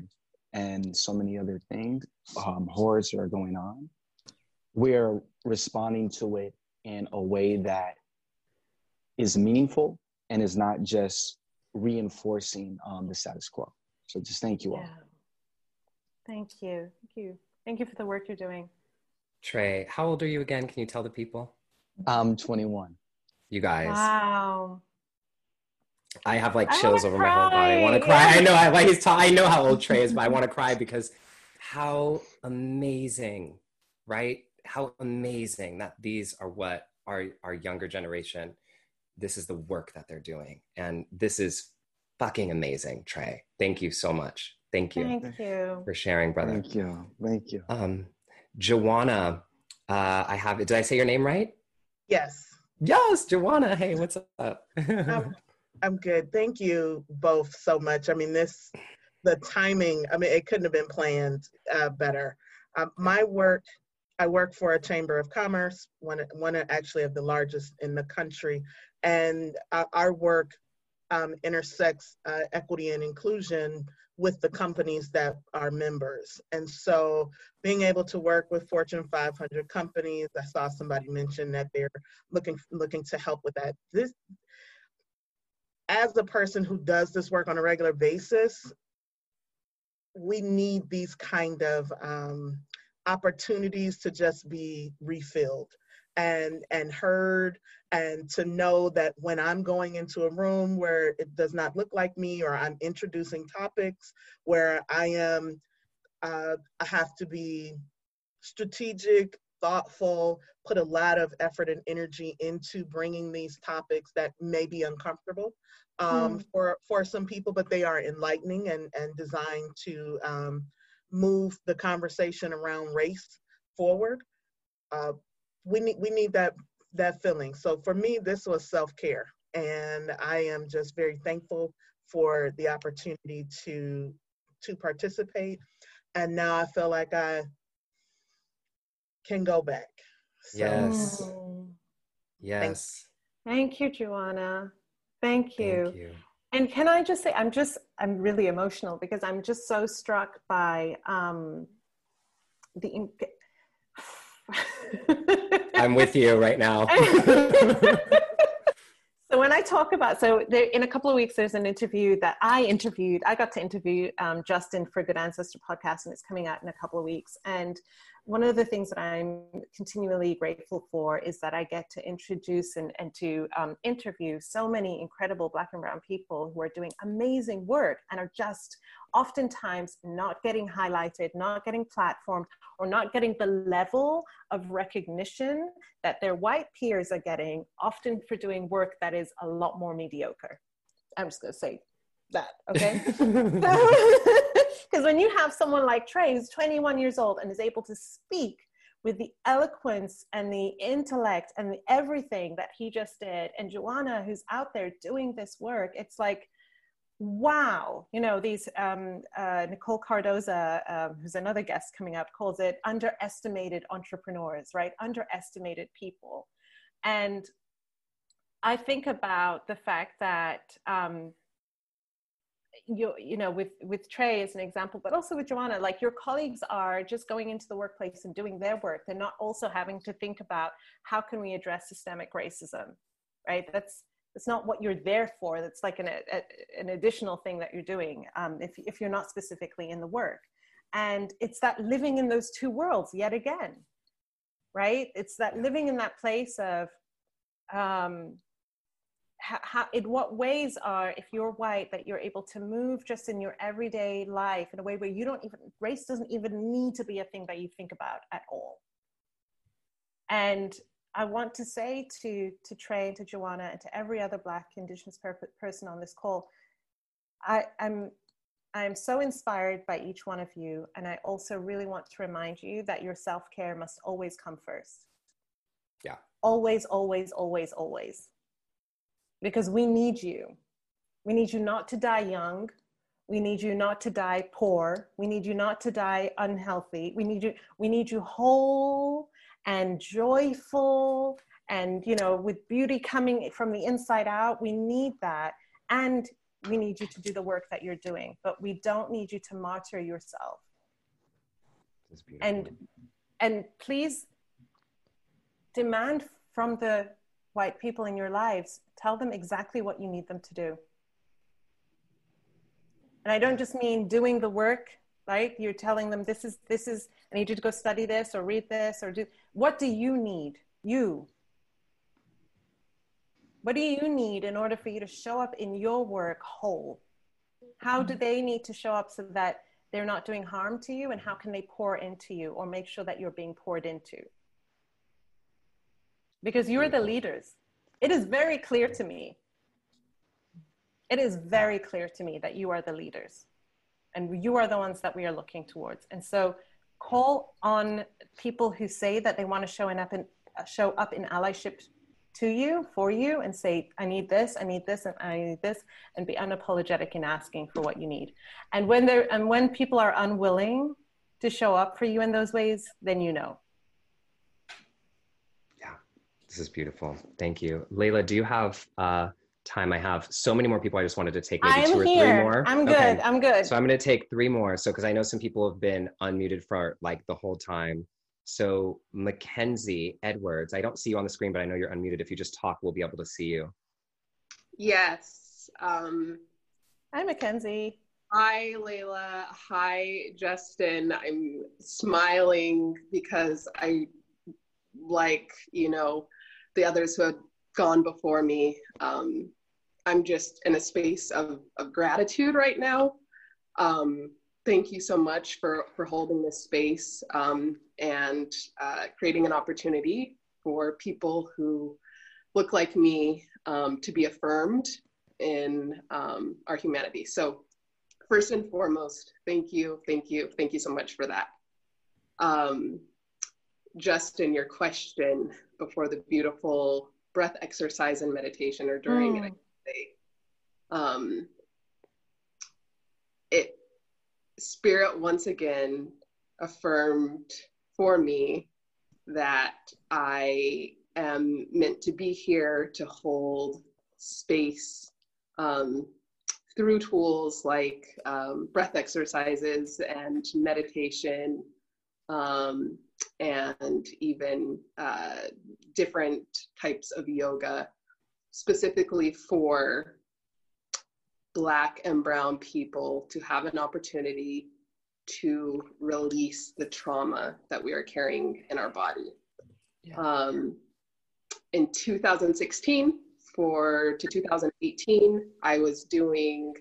and so many other things, horrors that are going on, we're responding to it in a way that is meaningful and is not just reinforcing the status quo. So just thank you all. Thank you. Thank you. Thank you for the work you're doing. Trey, how old are you again? Can you tell the people? I'm 21. You guys. Wow. I have like chills over my whole body. I cry. want to cry. I know I know how old Trey is, but I want to cry because how amazing, right? How amazing that these are what our younger generation, this is the work that they're doing. And this is fucking amazing, Trey. Thank you so much. Thank you. Thank you for sharing, brother. Thank you. Thank you. Joanna, did I say your name right? Yes. Yes, Joanna. Hey, what's up? I'm good. Thank you both so much. I mean, the timing, I mean, it couldn't have been planned better. My work, I work for a chamber of commerce, one actually of the largest in the country. And our work intersects equity and inclusion with the companies that are members. And so being able to work with Fortune 500 companies, I saw somebody mention that they're looking to help with that. As a person who does this work on a regular basis, we need these kind of opportunities to just be refilled and heard, and to know that when I'm going into a room where it does not look like me, or I'm introducing topics where I have to be strategic, thoughtful, put a lot of effort and energy into bringing these topics that may be uncomfortable for some people, but they are enlightening and designed to move the conversation around race forward. We need that feeling. So for me, this was self-care, and I am just very thankful for the opportunity to participate. And now I feel like I can go back. So, yes. Yes. Thank you, Joanna. Thank you. Thank you. And can I just say, I'm really emotional because I'm just so struck by I'm with you right now. So when I talk about, in a couple of weeks, there's an interview that I got to interview Justin for Good Ancestor podcast, and it's coming out in a couple of weeks. And one of the things that I'm continually grateful for is that I get to introduce and to interview so many incredible Black and Brown people who are doing amazing work and are just oftentimes not getting highlighted, not getting platformed, or not getting the level of recognition that their white peers are getting, often for doing work that is a lot more mediocre. I'm just going to say that, okay? Because when you have someone like Trey, who's 21 years old and is able to speak with the eloquence and the intellect and everything that he just did, and Joanna, who's out there doing this work, it's like, wow. You know, these, Nicole Cardoza, who's another guest coming up, calls it underestimated entrepreneurs, right? Underestimated people. And I think about the fact that, you know, with Trey as an example, but also with Joanna, like your colleagues are just going into the workplace and doing their work. They're not also having to think about how can we address systemic racism, right? It's not what you're there for. That's like an additional thing that you're doing if you're not specifically in the work. And it's that living in those two worlds yet again, right? It's that living in that place of how in what ways are, if you're white, that you're able to move just in your everyday life in a way where you don't even, race doesn't even need to be a thing that you think about at all. And I want to say to Trey and to Joanna and to every other Black Indigenous person on this call, I'm so inspired by each one of you. And I also really want to remind you that your self-care must always come first. Yeah. Always, always, always, always. Because we need you. We need you not to die young. We need you not to die poor. We need you not to die unhealthy. We need you whole and joyful and, you know, with beauty coming from the inside out. We need that. And we need you to do the work that you're doing, but we don't need you to martyr yourself. That's beautiful. And please demand from the white people in your lives, tell them exactly what you need them to do. And I don't just mean doing the work, right? You're telling them this is, I need you to go study this or read this or do, what do you need? You. What do you need in order for you to show up in your work whole? How do they need to show up so that they're not doing harm to you, and how can they pour into you or make sure that you're being poured into? Because you're the leaders. It is very clear to me. It is very clear to me that you are the leaders and you are the ones that we are looking towards. And so call on people who say that they want to show up in allyship to you, for you, and say, I need this, and I need this, and be unapologetic in asking for what you need. And when people are unwilling to show up for you in those ways, then you know. Yeah, this is beautiful. Thank you. Layla, do you have time? I have so many more people. I just wanted to take maybe two or three more. I'm good. Okay. I'm good. So I'm going to take three more. So, because I know some people have been unmuted for like the whole time. So Mackenzie Edwards, I don't see you on the screen, but I know you're unmuted. If you just talk, we'll be able to see you. Yes. Hi, Mackenzie. Hi, Layla. Hi, Justin. I'm smiling because I, like, the others who have gone before me, I'm just in a space of gratitude right now. Thank you so much for holding this space and creating an opportunity for people who look like me to be affirmed in our humanity. So first and foremost, thank you so much for that. Justin, your question before the beautiful breath exercise and meditation, or during it, I say, Spirit once again affirmed for me that I am meant to be here to hold space through tools like breath exercises and meditation, and even different types of yoga, specifically for Black and Brown people to have an opportunity to release the trauma that we are carrying in our body. Yeah. In 2016 to 2018, I was doing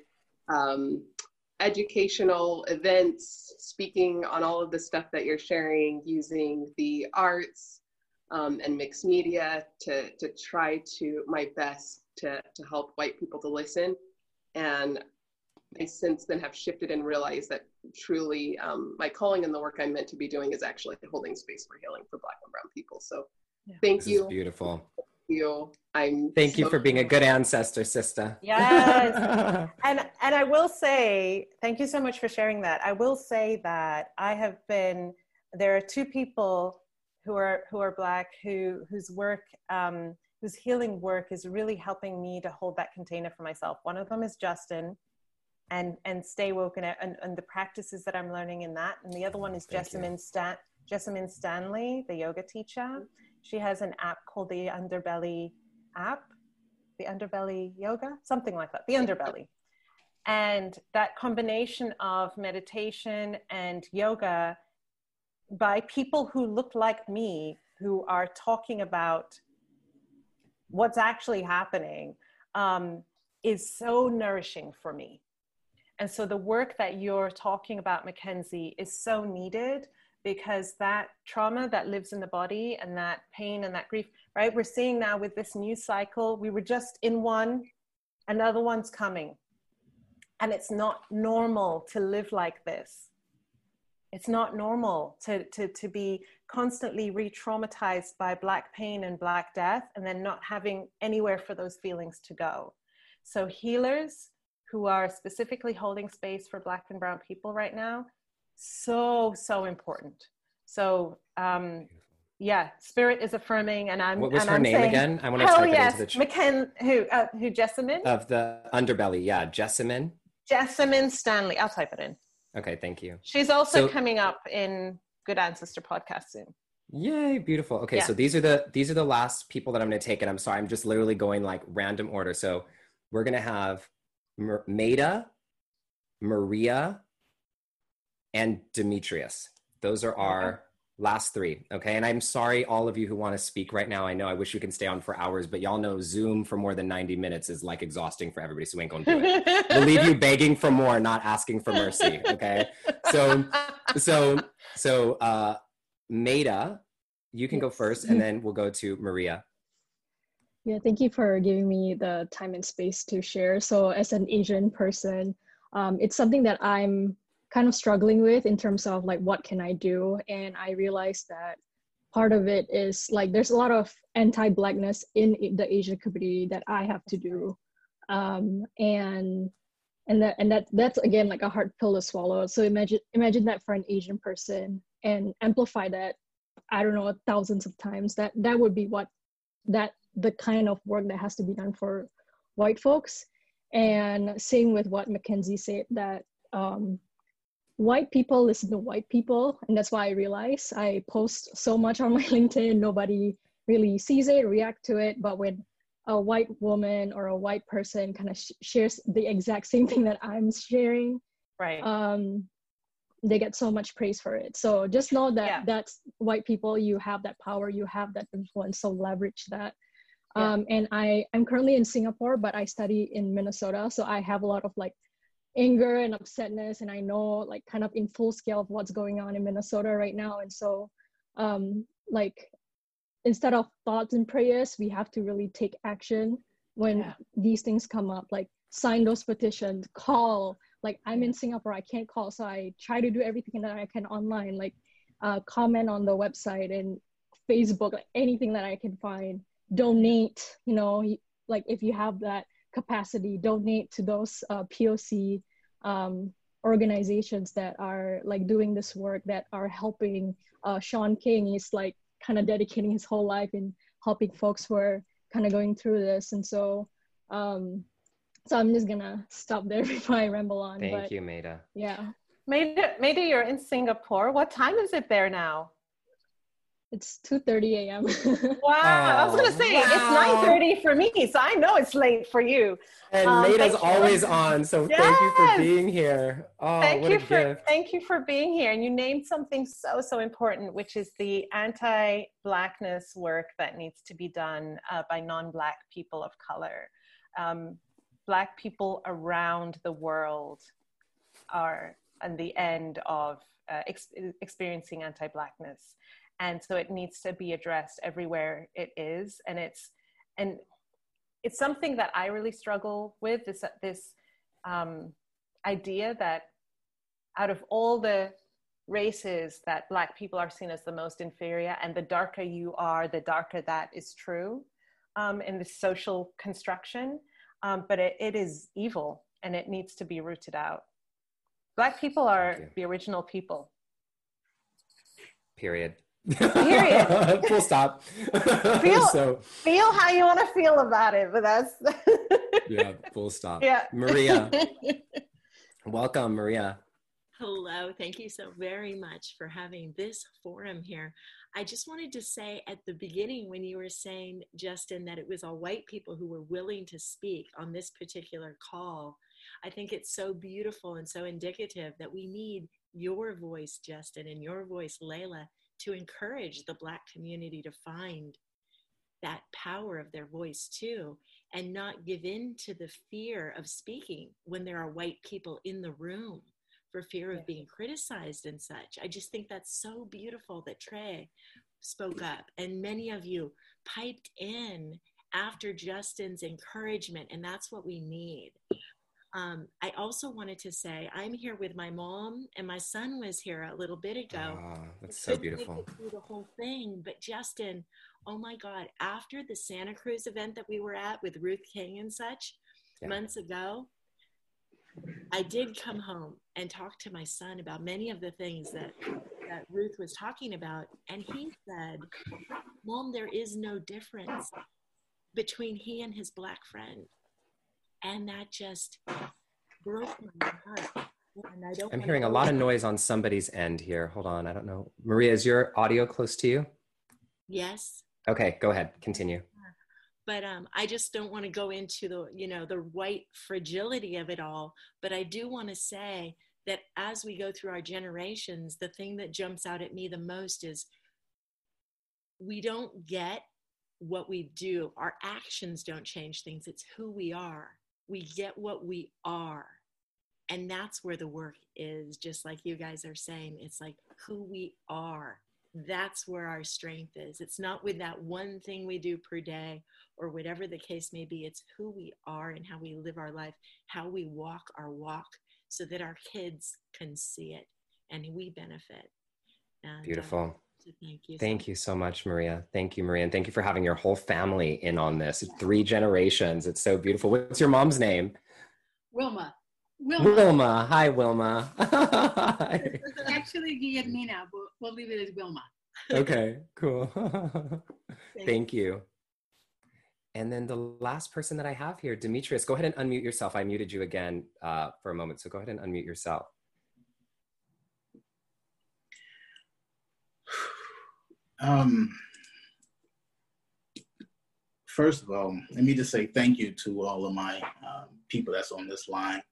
educational events, speaking on all of the stuff that you're sharing, using the arts and mixed media to try to my best to help white people to listen. And I since then have shifted and realized that truly my calling and the work I'm meant to be doing is actually holding space for healing for Black and Brown people. So thank you. This is beautiful. Thank you for being a good ancestor, sister. Yes. and I will say, thank you so much for sharing that. I will say that there are two people who are Black whose work, whose healing work is really helping me to hold that container for myself. One of them is Justin and Stay Woke and the practices that I'm learning in that. And the other one is Jessamine Stanley, the yoga teacher. She has an app called the Underbelly app, the Underbelly Yoga, something like that, the Underbelly. And that combination of meditation and yoga by people who look like me, who are talking about what's actually happening, is so nourishing for me. And so the work that you're talking about, Mackenzie, is so needed, because that trauma that lives in the body and that pain and that grief, right? We're seeing now with this new cycle, we were just in one, another one's coming. And it's not normal to live like this. It's not normal to be constantly re-traumatized by Black pain and Black death, and then not having anywhere for those feelings to go. So healers who are specifically holding space for Black and Brown people right now, so important. So Spirit is affirming, and I'm. What was and her I'm name saying, again? I want to hell type yes, it into the who Jessamine? of the underbelly. Yeah, Jessamine. Jessamine Stanley. I'll type it in. Okay, thank you. She's also coming up in Good Ancestor podcast soon. Yay, beautiful. Okay, so these are the last people that I'm going to take, and I'm sorry, I'm just literally going like random order. So we're going to have Maida, Maria, and Demetrius. Those are our last three, okay? And I'm sorry, all of you who want to speak right now. I know I wish we can stay on for hours, but y'all know Zoom for more than 90 minutes is like exhausting for everybody, so we ain't gonna do it. We'll leave you begging for more, not asking for mercy, okay? So Maida, you can go first, and then we'll go to Maria. Yeah, thank you for giving me the time and space to share. So as an Asian person, it's something that I'm kind of struggling with in terms of like, what can I do? And I realized that part of it is like, there's a lot of anti-Blackness in the Asian community that I have to do. And that's again, like a hard pill to swallow. So imagine that for an Asian person and amplify that, I don't know, thousands of times. That would be the kind of work that has to be done for white folks. And same with what Mackenzie said, that white people listen to white people. And that's why I realize I post so much on my LinkedIn, nobody really sees it, react to it. But when a white woman or a white person kind of shares the exact same thing that I'm sharing, right? They get so much praise for it. So just know that that's white people, you have that power, you have that influence, so leverage that. And I'm currently in Singapore, but I study in Minnesota. So I have a lot of like anger and upsetness, and I know like kind of in full scale of what's going on in Minnesota right now. And so like instead of thoughts and prayers, we have to really take action when these things come up, like sign those petitions, call. Like I'm in Singapore, I can't call, so I try to do everything that I can online, like comment on the website and Facebook, like anything that I can find, donate, you know, like if you have that capacity, donate to those POC organizations that are like doing this work, that are helping. Sean King is like kind of dedicating his whole life in helping folks who are kind of going through this. And so so I'm just gonna stop there before I ramble on. Thank you, Maida. Yeah. Maida, you're in Singapore. What time is it there now? It's 2:30 a.m. Wow, I was gonna say it's 9:30 for me, so I know it's late for you. And Maida's always on, so thank you for being here. Oh, thank what you a gift. Thank you for being here. And you named something so important, which is the anti-Blackness work that needs to be done by non-Black people of color. Black people around the world are on the end of experiencing anti-Blackness. And so it needs to be addressed everywhere it is. And it's something that I really struggle with, this idea that out of all the races that Black people are seen as the most inferior, and the darker you are, the darker that is true in the social construction. But it is evil, and it needs to be rooted out. Black people are the original people. Period. Period. Full stop. Feel how you want to feel about it, but that's yeah, full stop. Yeah. Maria. Welcome, Maria. Hello, thank you so very much for having this forum here. I just wanted to say at the beginning, when you were saying, Justin, that it was all white people who were willing to speak on this particular call, I think it's so beautiful and so indicative that we need your voice, Justin, and your voice, Layla, to encourage the Black community to find that power of their voice too, and not give in to the fear of speaking when there are white people in the room for fear of being criticized and such. I just think that's so beautiful that Trey spoke up, and many of you piped in after Justin's encouragement, and that's what we need. I also wanted to say, I'm here with my mom, and my son was here a little bit ago. Oh, that's so beautiful. Through the whole thing, but Justin, oh my God, after the Santa Cruz event that we were at with Ruth King and such months ago, I did come home and talk to my son about many of the things that that Ruth was talking about. And he said, Mom, there is no difference between he and his Black friend. And that just broke my heart. And I'm hearing a lot of noise on somebody's end here. Hold on, I don't know. Maria, is your audio close to you? Yes. Okay, go ahead, continue. But I just don't want to go into the white fragility of it all. But I do want to say that as we go through our generations, the thing that jumps out at me the most is we don't get what we do. Our actions don't change things. It's who we are. We get what we are. And that's where the work is, just like you guys are saying. It's like who we are. That's where our strength is. It's not with that one thing we do per day or whatever the case may be. It's who we are and how we live our life, how we walk our walk so that our kids can see it and we benefit. And, beautiful. So thank you. Thank you so much, Maria. Thank you, Maria. And thank you for having your whole family in on this. 3 generations. It's so beautiful. What's your mom's name? Wilma. Wilma. Hi, Wilma. Actually, Guillermina, but we'll leave it as Wilma. Okay, cool. Thank you. And then the last person that I have here, Demetrius, go ahead and unmute yourself. I muted you again for a moment, so go ahead and unmute yourself. First of all, let me just say thank you to all of my people that's on this line.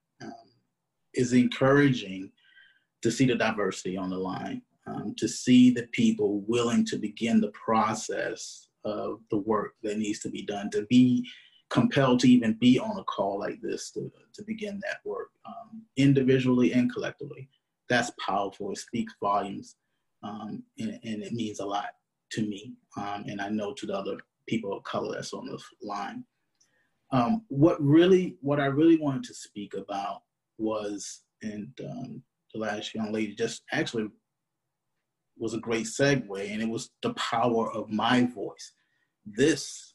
It's encouraging to see the diversity on the line, to see the people willing to begin the process of the work that needs to be done, to be compelled to even be on a call like this, to begin that work individually and collectively. That's powerful. It speaks volumes, and it means a lot to me, and I know to the other people of color that's on this line. What I really wanted to speak about was, and the last young lady just actually was a great segue, and it was the power of my voice. This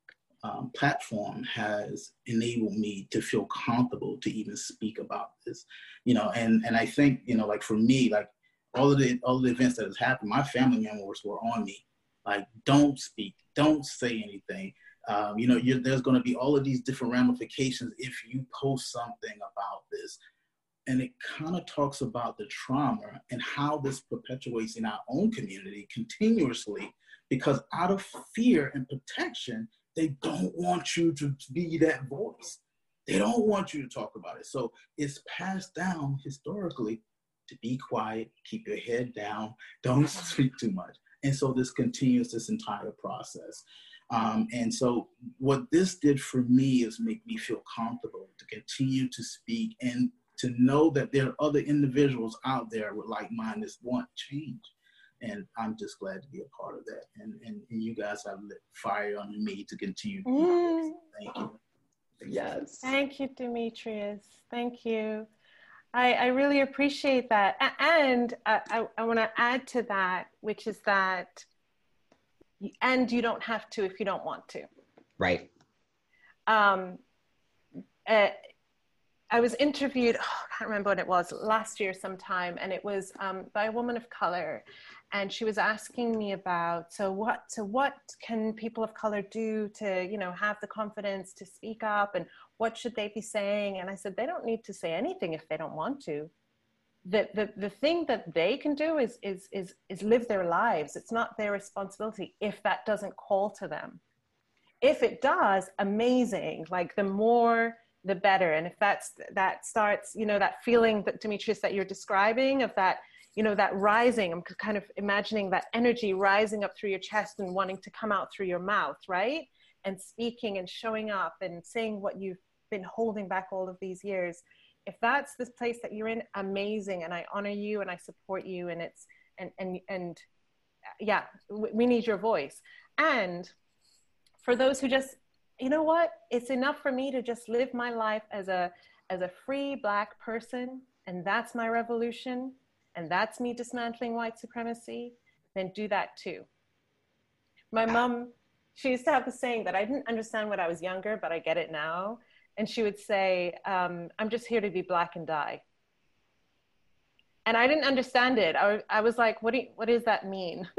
platform has enabled me to feel comfortable to even speak about this, and I think, like for me, like all of the events that has happened, my family members were on me, like, don't speak, don't say anything. There's going to be all of these different ramifications if you post something about this. And it kind of talks about the trauma and how this perpetuates in our own community continuously, because out of fear and protection, they don't want you to be that voice. They don't want you to talk about it. So it's passed down historically to be quiet, keep your head down, don't speak too much. And so this continues this entire process. And so what this did for me is make me feel comfortable to continue to speak and to know that there are other individuals out there with like-minded want change. And I'm just glad to be a part of that. And you guys have lit fire on me to continue. Thank you. Yes. Thank you, Demetrius. Thank you. I really appreciate that. And I want to add to that, which is that, and you don't have to if you don't want to. Right. I was interviewed, I can't remember when it was, last year sometime, and it was by a woman of color. And she was asking me about, so what can people of color do to, have the confidence to speak up, and what should they be saying? And I said, they don't need to say anything if they don't want to. The thing that they can do is live their lives. It's not their responsibility if that doesn't call to them. If it does, amazing. Like the more, the better. And if that starts, that feeling that Demetrius that you're describing of that, that rising, I'm kind of imagining that energy rising up through your chest and wanting to come out through your mouth, right? And speaking and showing up and saying what you've been holding back all of these years. If that's this place that you're in, amazing. And I honor you and I support you. And it's, and yeah, we need your voice. And for those who just, you know what, it's enough for me to just live my life as a free Black person, and that's my revolution, and that's me dismantling white supremacy, then do that too. My mom, she used to have the saying that I didn't understand when I was younger, but I get it now. And she would say, I'm just here to be Black and die. And I didn't understand it. I was like, what does that mean?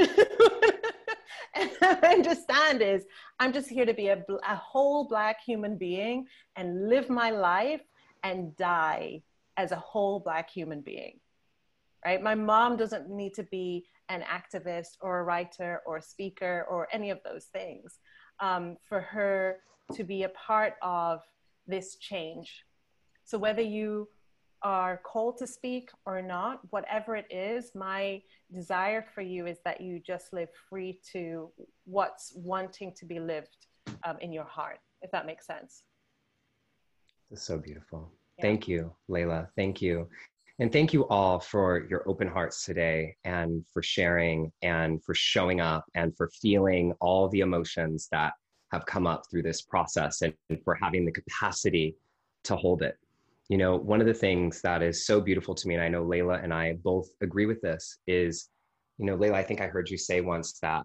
And I understand is I'm just here to be a whole Black human being and live my life and die as a whole Black human being, right? My mom doesn't need to be an activist or a writer or a speaker or any of those things for her to be a part of this change. So whether you are called to speak or not, whatever it is, my desire for you is that you just live free to what's wanting to be lived in your heart, if that makes sense. It's so beautiful. Yeah. Thank you, Layla. Thank you. And thank you all for your open hearts today and for sharing and for showing up and for feeling all the emotions that have come up through this process and for having the capacity to hold it. You know, one of the things that is so beautiful to me, and I know Layla and I both agree with this, is, you know, Layla, I think I heard you say once that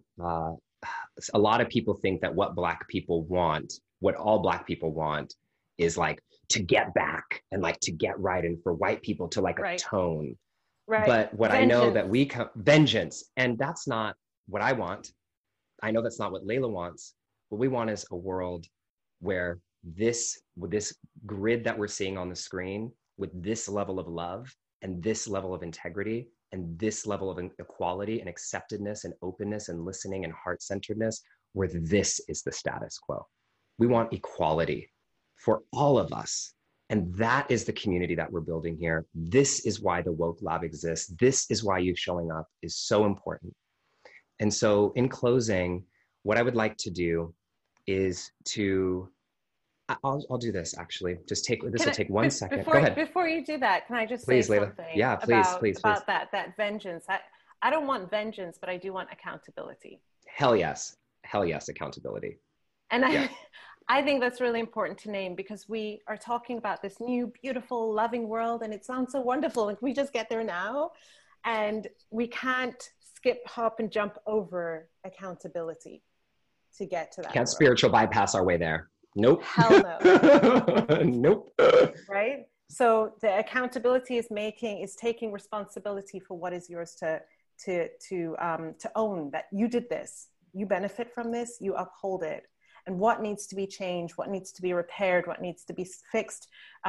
a lot of people think that what Black people want, what all Black people want is like to get back and like to get right, and for white people to like atone. Right. But what I know that vengeance, and that's not what I want. I know that's not what Layla wants. What we want is a world where this grid that we're seeing on the screen, with this level of love and this level of integrity and this level of equality and acceptedness and openness and listening and heart-centeredness, where this is the status quo. We want equality for all of us. And that is the community that we're building here. This is why the Woke Lab exists. This is why you showing up is so important. And so in closing, what I would like to do is to, I'll do this actually. Just take, this will take 1 second. Go ahead. Before you do that, can I just please, say Layla. something Yeah, please, about that vengeance? I don't want vengeance, but I do want accountability. Hell yes, accountability. And I think that's really important to name, because we are talking about this new, beautiful, loving world, and it sounds so wonderful. Like we just get there now, and we can't skip, hop, and jump over accountability to get to that. Can't world. Spiritual bypass our way there. Nope. Hell no. Nope. Right? So the accountability is taking responsibility for what is yours to own, that you did this, you benefit from this, you uphold it. And what needs to be changed, what needs to be repaired, what needs to be fixed,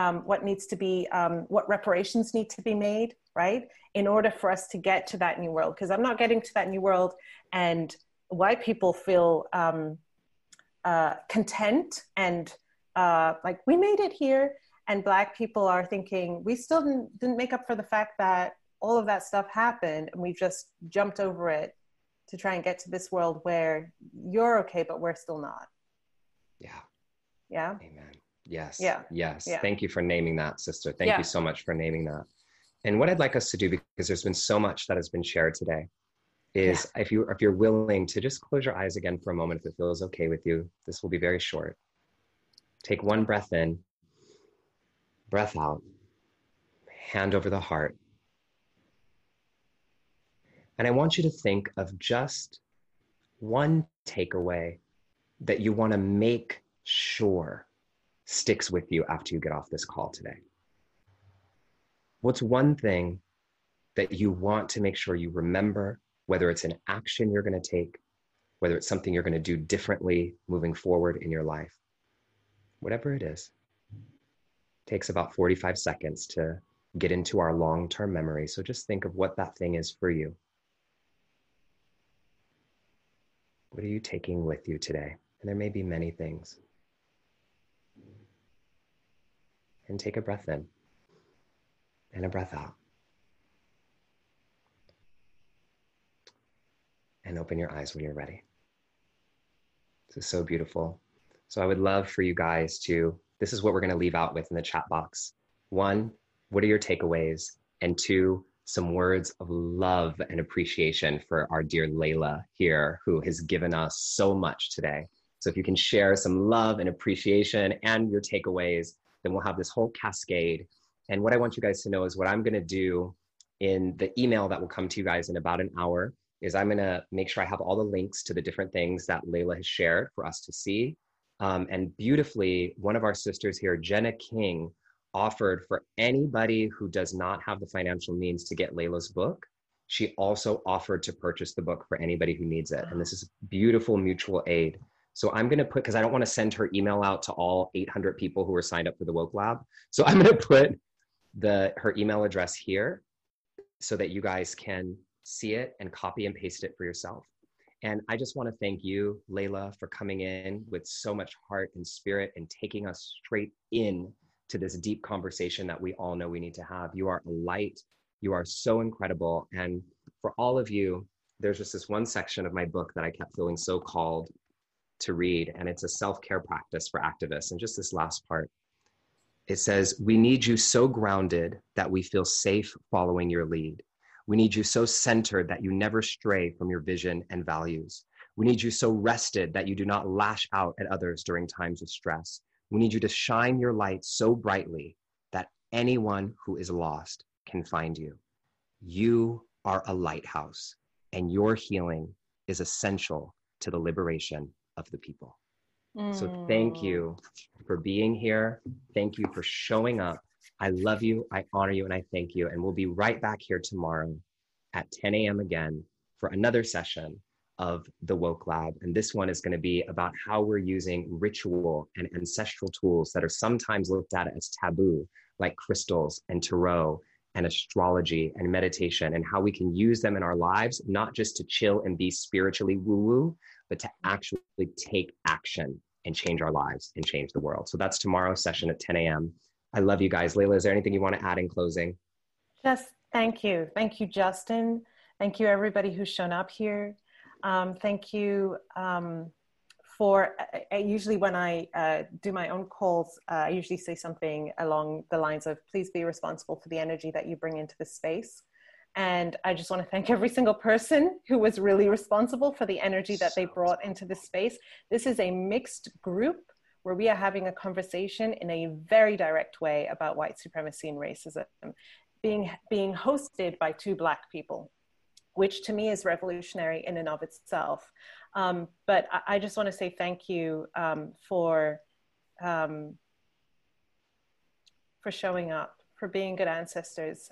what reparations need to be made, right? In order for us to get to that new world. Because I'm not getting to that new world and white people feel content and like we made it here, and Black people are thinking we still didn't make up for the fact that all of that stuff happened and we've just jumped over it to try and get to this world where you're okay, but we're still not. Yeah. Amen. Yes. Yeah. Yes. Yeah. Thank you for naming that, sister. Thank you so much for naming that. And what I'd like us to do, because there's been so much that has been shared today, is if you're willing to just close your eyes again for a moment, if it feels okay with you. This will be very short. Take one breath in, breath out, hand over the heart. And I want you to think of just one takeaway that you want to make sure sticks with you after you get off this call today. What's one thing that you want to make sure you remember, whether it's an action you're going to take, whether it's something you're going to do differently moving forward in your life? Whatever it is, it takes about 45 seconds to get into our long-term memory. So just think of what that thing is for you. What are you taking with you today? And there may be many things. And take a breath in and a breath out. And open your eyes when you're ready. This is so beautiful. So I would love for you guys to, this is what we're going to leave out with in the chat box. 1, what are your takeaways? And 2, some words of love and appreciation for our dear Layla here, who has given us so much today. So if you can share some love and appreciation and your takeaways, then we'll have this whole cascade. And what I want you guys to know is what I'm going to do in the email that will come to you guys in about an hour is I'm going to make sure I have all the links to the different things that Layla has shared for us to see. And beautifully, one of our sisters here, Jenna King, offered for anybody who does not have the financial means to get Layla's book. She also offered to purchase the book for anybody who needs it. And this is beautiful mutual aid. So I'm going to put, because I don't want to send her email out to all 800 people who are signed up for the Woke Lab. So I'm going to put her email address here so that you guys can see it and copy and paste it for yourself. And I just want to thank you, Layla, for coming in with so much heart and spirit and taking us straight in to this deep conversation that we all know we need to have. You are a light. You are so incredible. And for all of you, there's just this one section of my book that I kept feeling so called to read, and it's a self-care practice for activists. And just this last part, it says, we need you so grounded that we feel safe following your lead. We need you so centered that you never stray from your vision and values. We need you so rested that you do not lash out at others during times of stress. We need you to shine your light so brightly that anyone who is lost can find you. You are a lighthouse, and your healing is essential to the liberation of the people. So thank you for being here. Thank you for showing up. I love you, I honor you, and I thank you. And we'll be right back here tomorrow at 10 a.m. again for another session of the Woke Lab. And this one is going to be about how we're using ritual and ancestral tools that are sometimes looked at as taboo, like crystals and tarot and astrology and meditation, and how we can use them in our lives, not just to chill and be spiritually woo-woo, but to actually take action and change our lives and change the world. So that's tomorrow's session at 10 a.m. I love you guys. Layla, is there anything you want to add in closing? Just thank you. Thank you, Justin. Thank you, everybody who's shown up here. Thank you for, usually when I do my own calls, I usually say something along the lines of, please be responsible for the energy that you bring into the space. And I just want to thank every single person who was really responsible for the energy that they brought into the space. This is a mixed group where we are having a conversation in a very direct way about white supremacy and racism, being hosted by two Black people, which to me is revolutionary in and of itself. But I just want to say thank you for showing up, for being good ancestors.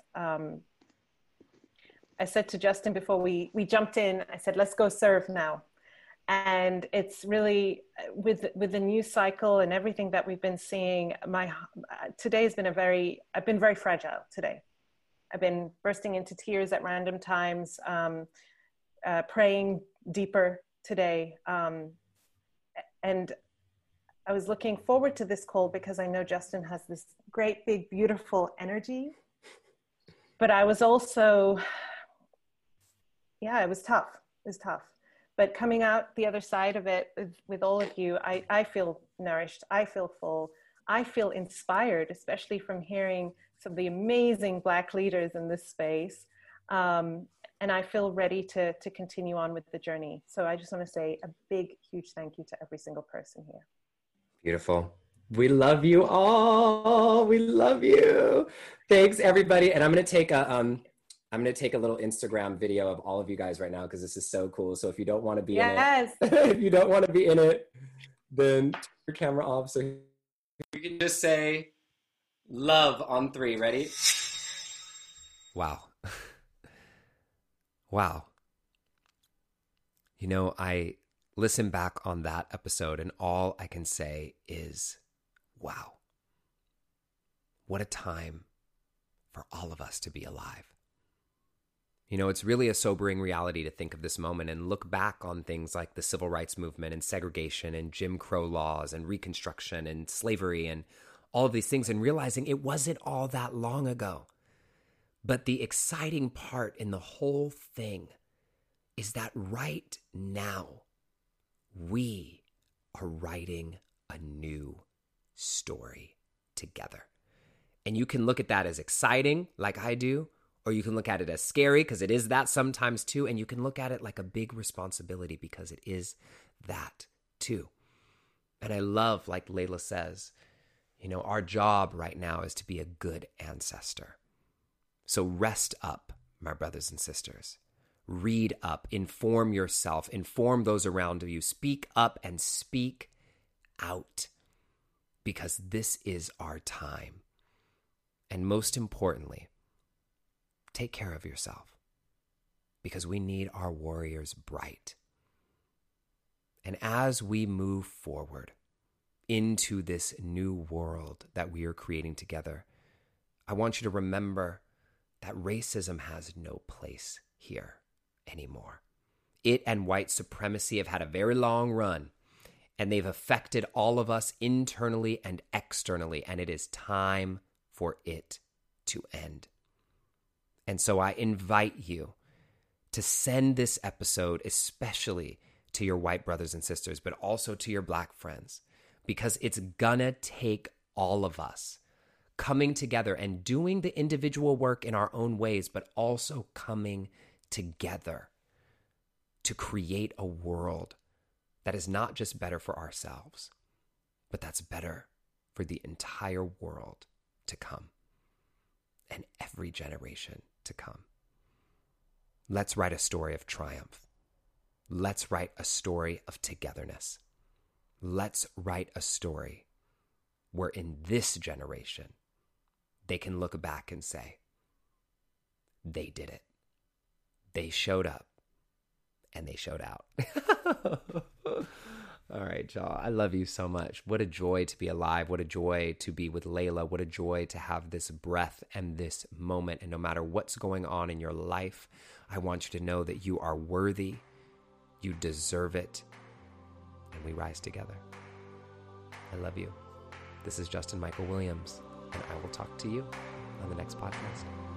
I said to Justin before we jumped in, I said, let's go serve now. And it's really, with the news cycle and everything that we've been seeing, today has been I've been very fragile today. I've been bursting into tears at random times, praying deeper today. And I was looking forward to this call because I know Justin has this great, big, beautiful energy. But I was also, it was tough. It was tough. But coming out the other side of it with all of you, I feel nourished. I feel full. I feel inspired, especially from hearing some of the amazing Black leaders in this space. And I feel ready to continue on with the journey. So I just want to say a big, huge thank you to every single person here. Beautiful. We love you all. We love you. Thanks, everybody. And I'm going to take a little Instagram video of all of you guys right now because this is so cool. So if you don't want to be in it, if you don't want to be in it, then turn your camera off. So you can just say love on 3. Ready? Wow. Wow. You know, I listen back on that episode and all I can say is, wow. What a time for all of us to be alive. You know, it's really a sobering reality to think of this moment and look back on things like the civil rights movement and segregation and Jim Crow laws and Reconstruction and slavery and all of these things and realizing it wasn't all that long ago. But the exciting part in the whole thing is that right now, we are writing a new story together. And you can look at that as exciting, like I do, or you can look at it as scary, because it is that sometimes too, and you can look at it like a big responsibility, because it is that too. And I love, like Layla says, you know, our job right now is to be a good ancestor. So rest up, my brothers and sisters. Read up, inform yourself, inform those around you, speak up and speak out, because this is our time. And most importantly, take care of yourself, because we need our warriors bright. And as we move forward into this new world that we are creating together, I want you to remember that racism has no place here anymore. It and white supremacy have had a very long run, and they've affected all of us internally and externally, and it is time for it to end. And so I invite you to send this episode especially to your white brothers and sisters, but also to your black friends, because it's gonna take all of us coming together and doing the individual work in our own ways, but also coming together to create a world that is not just better for ourselves, but that's better for the entire world to come and every generation to come. Let's write a story of triumph. Let's write a story of togetherness. Let's write a story where in this generation, they can look back and say, they did it. They showed up and they showed out. All right, y'all. I love you so much. What a joy to be alive. What a joy to be with Layla. What a joy to have this breath and this moment. And no matter what's going on in your life, I want you to know that you are worthy. You deserve it. And we rise together. I love you. This is Justin Michael Williams, and I will talk to you on the next podcast.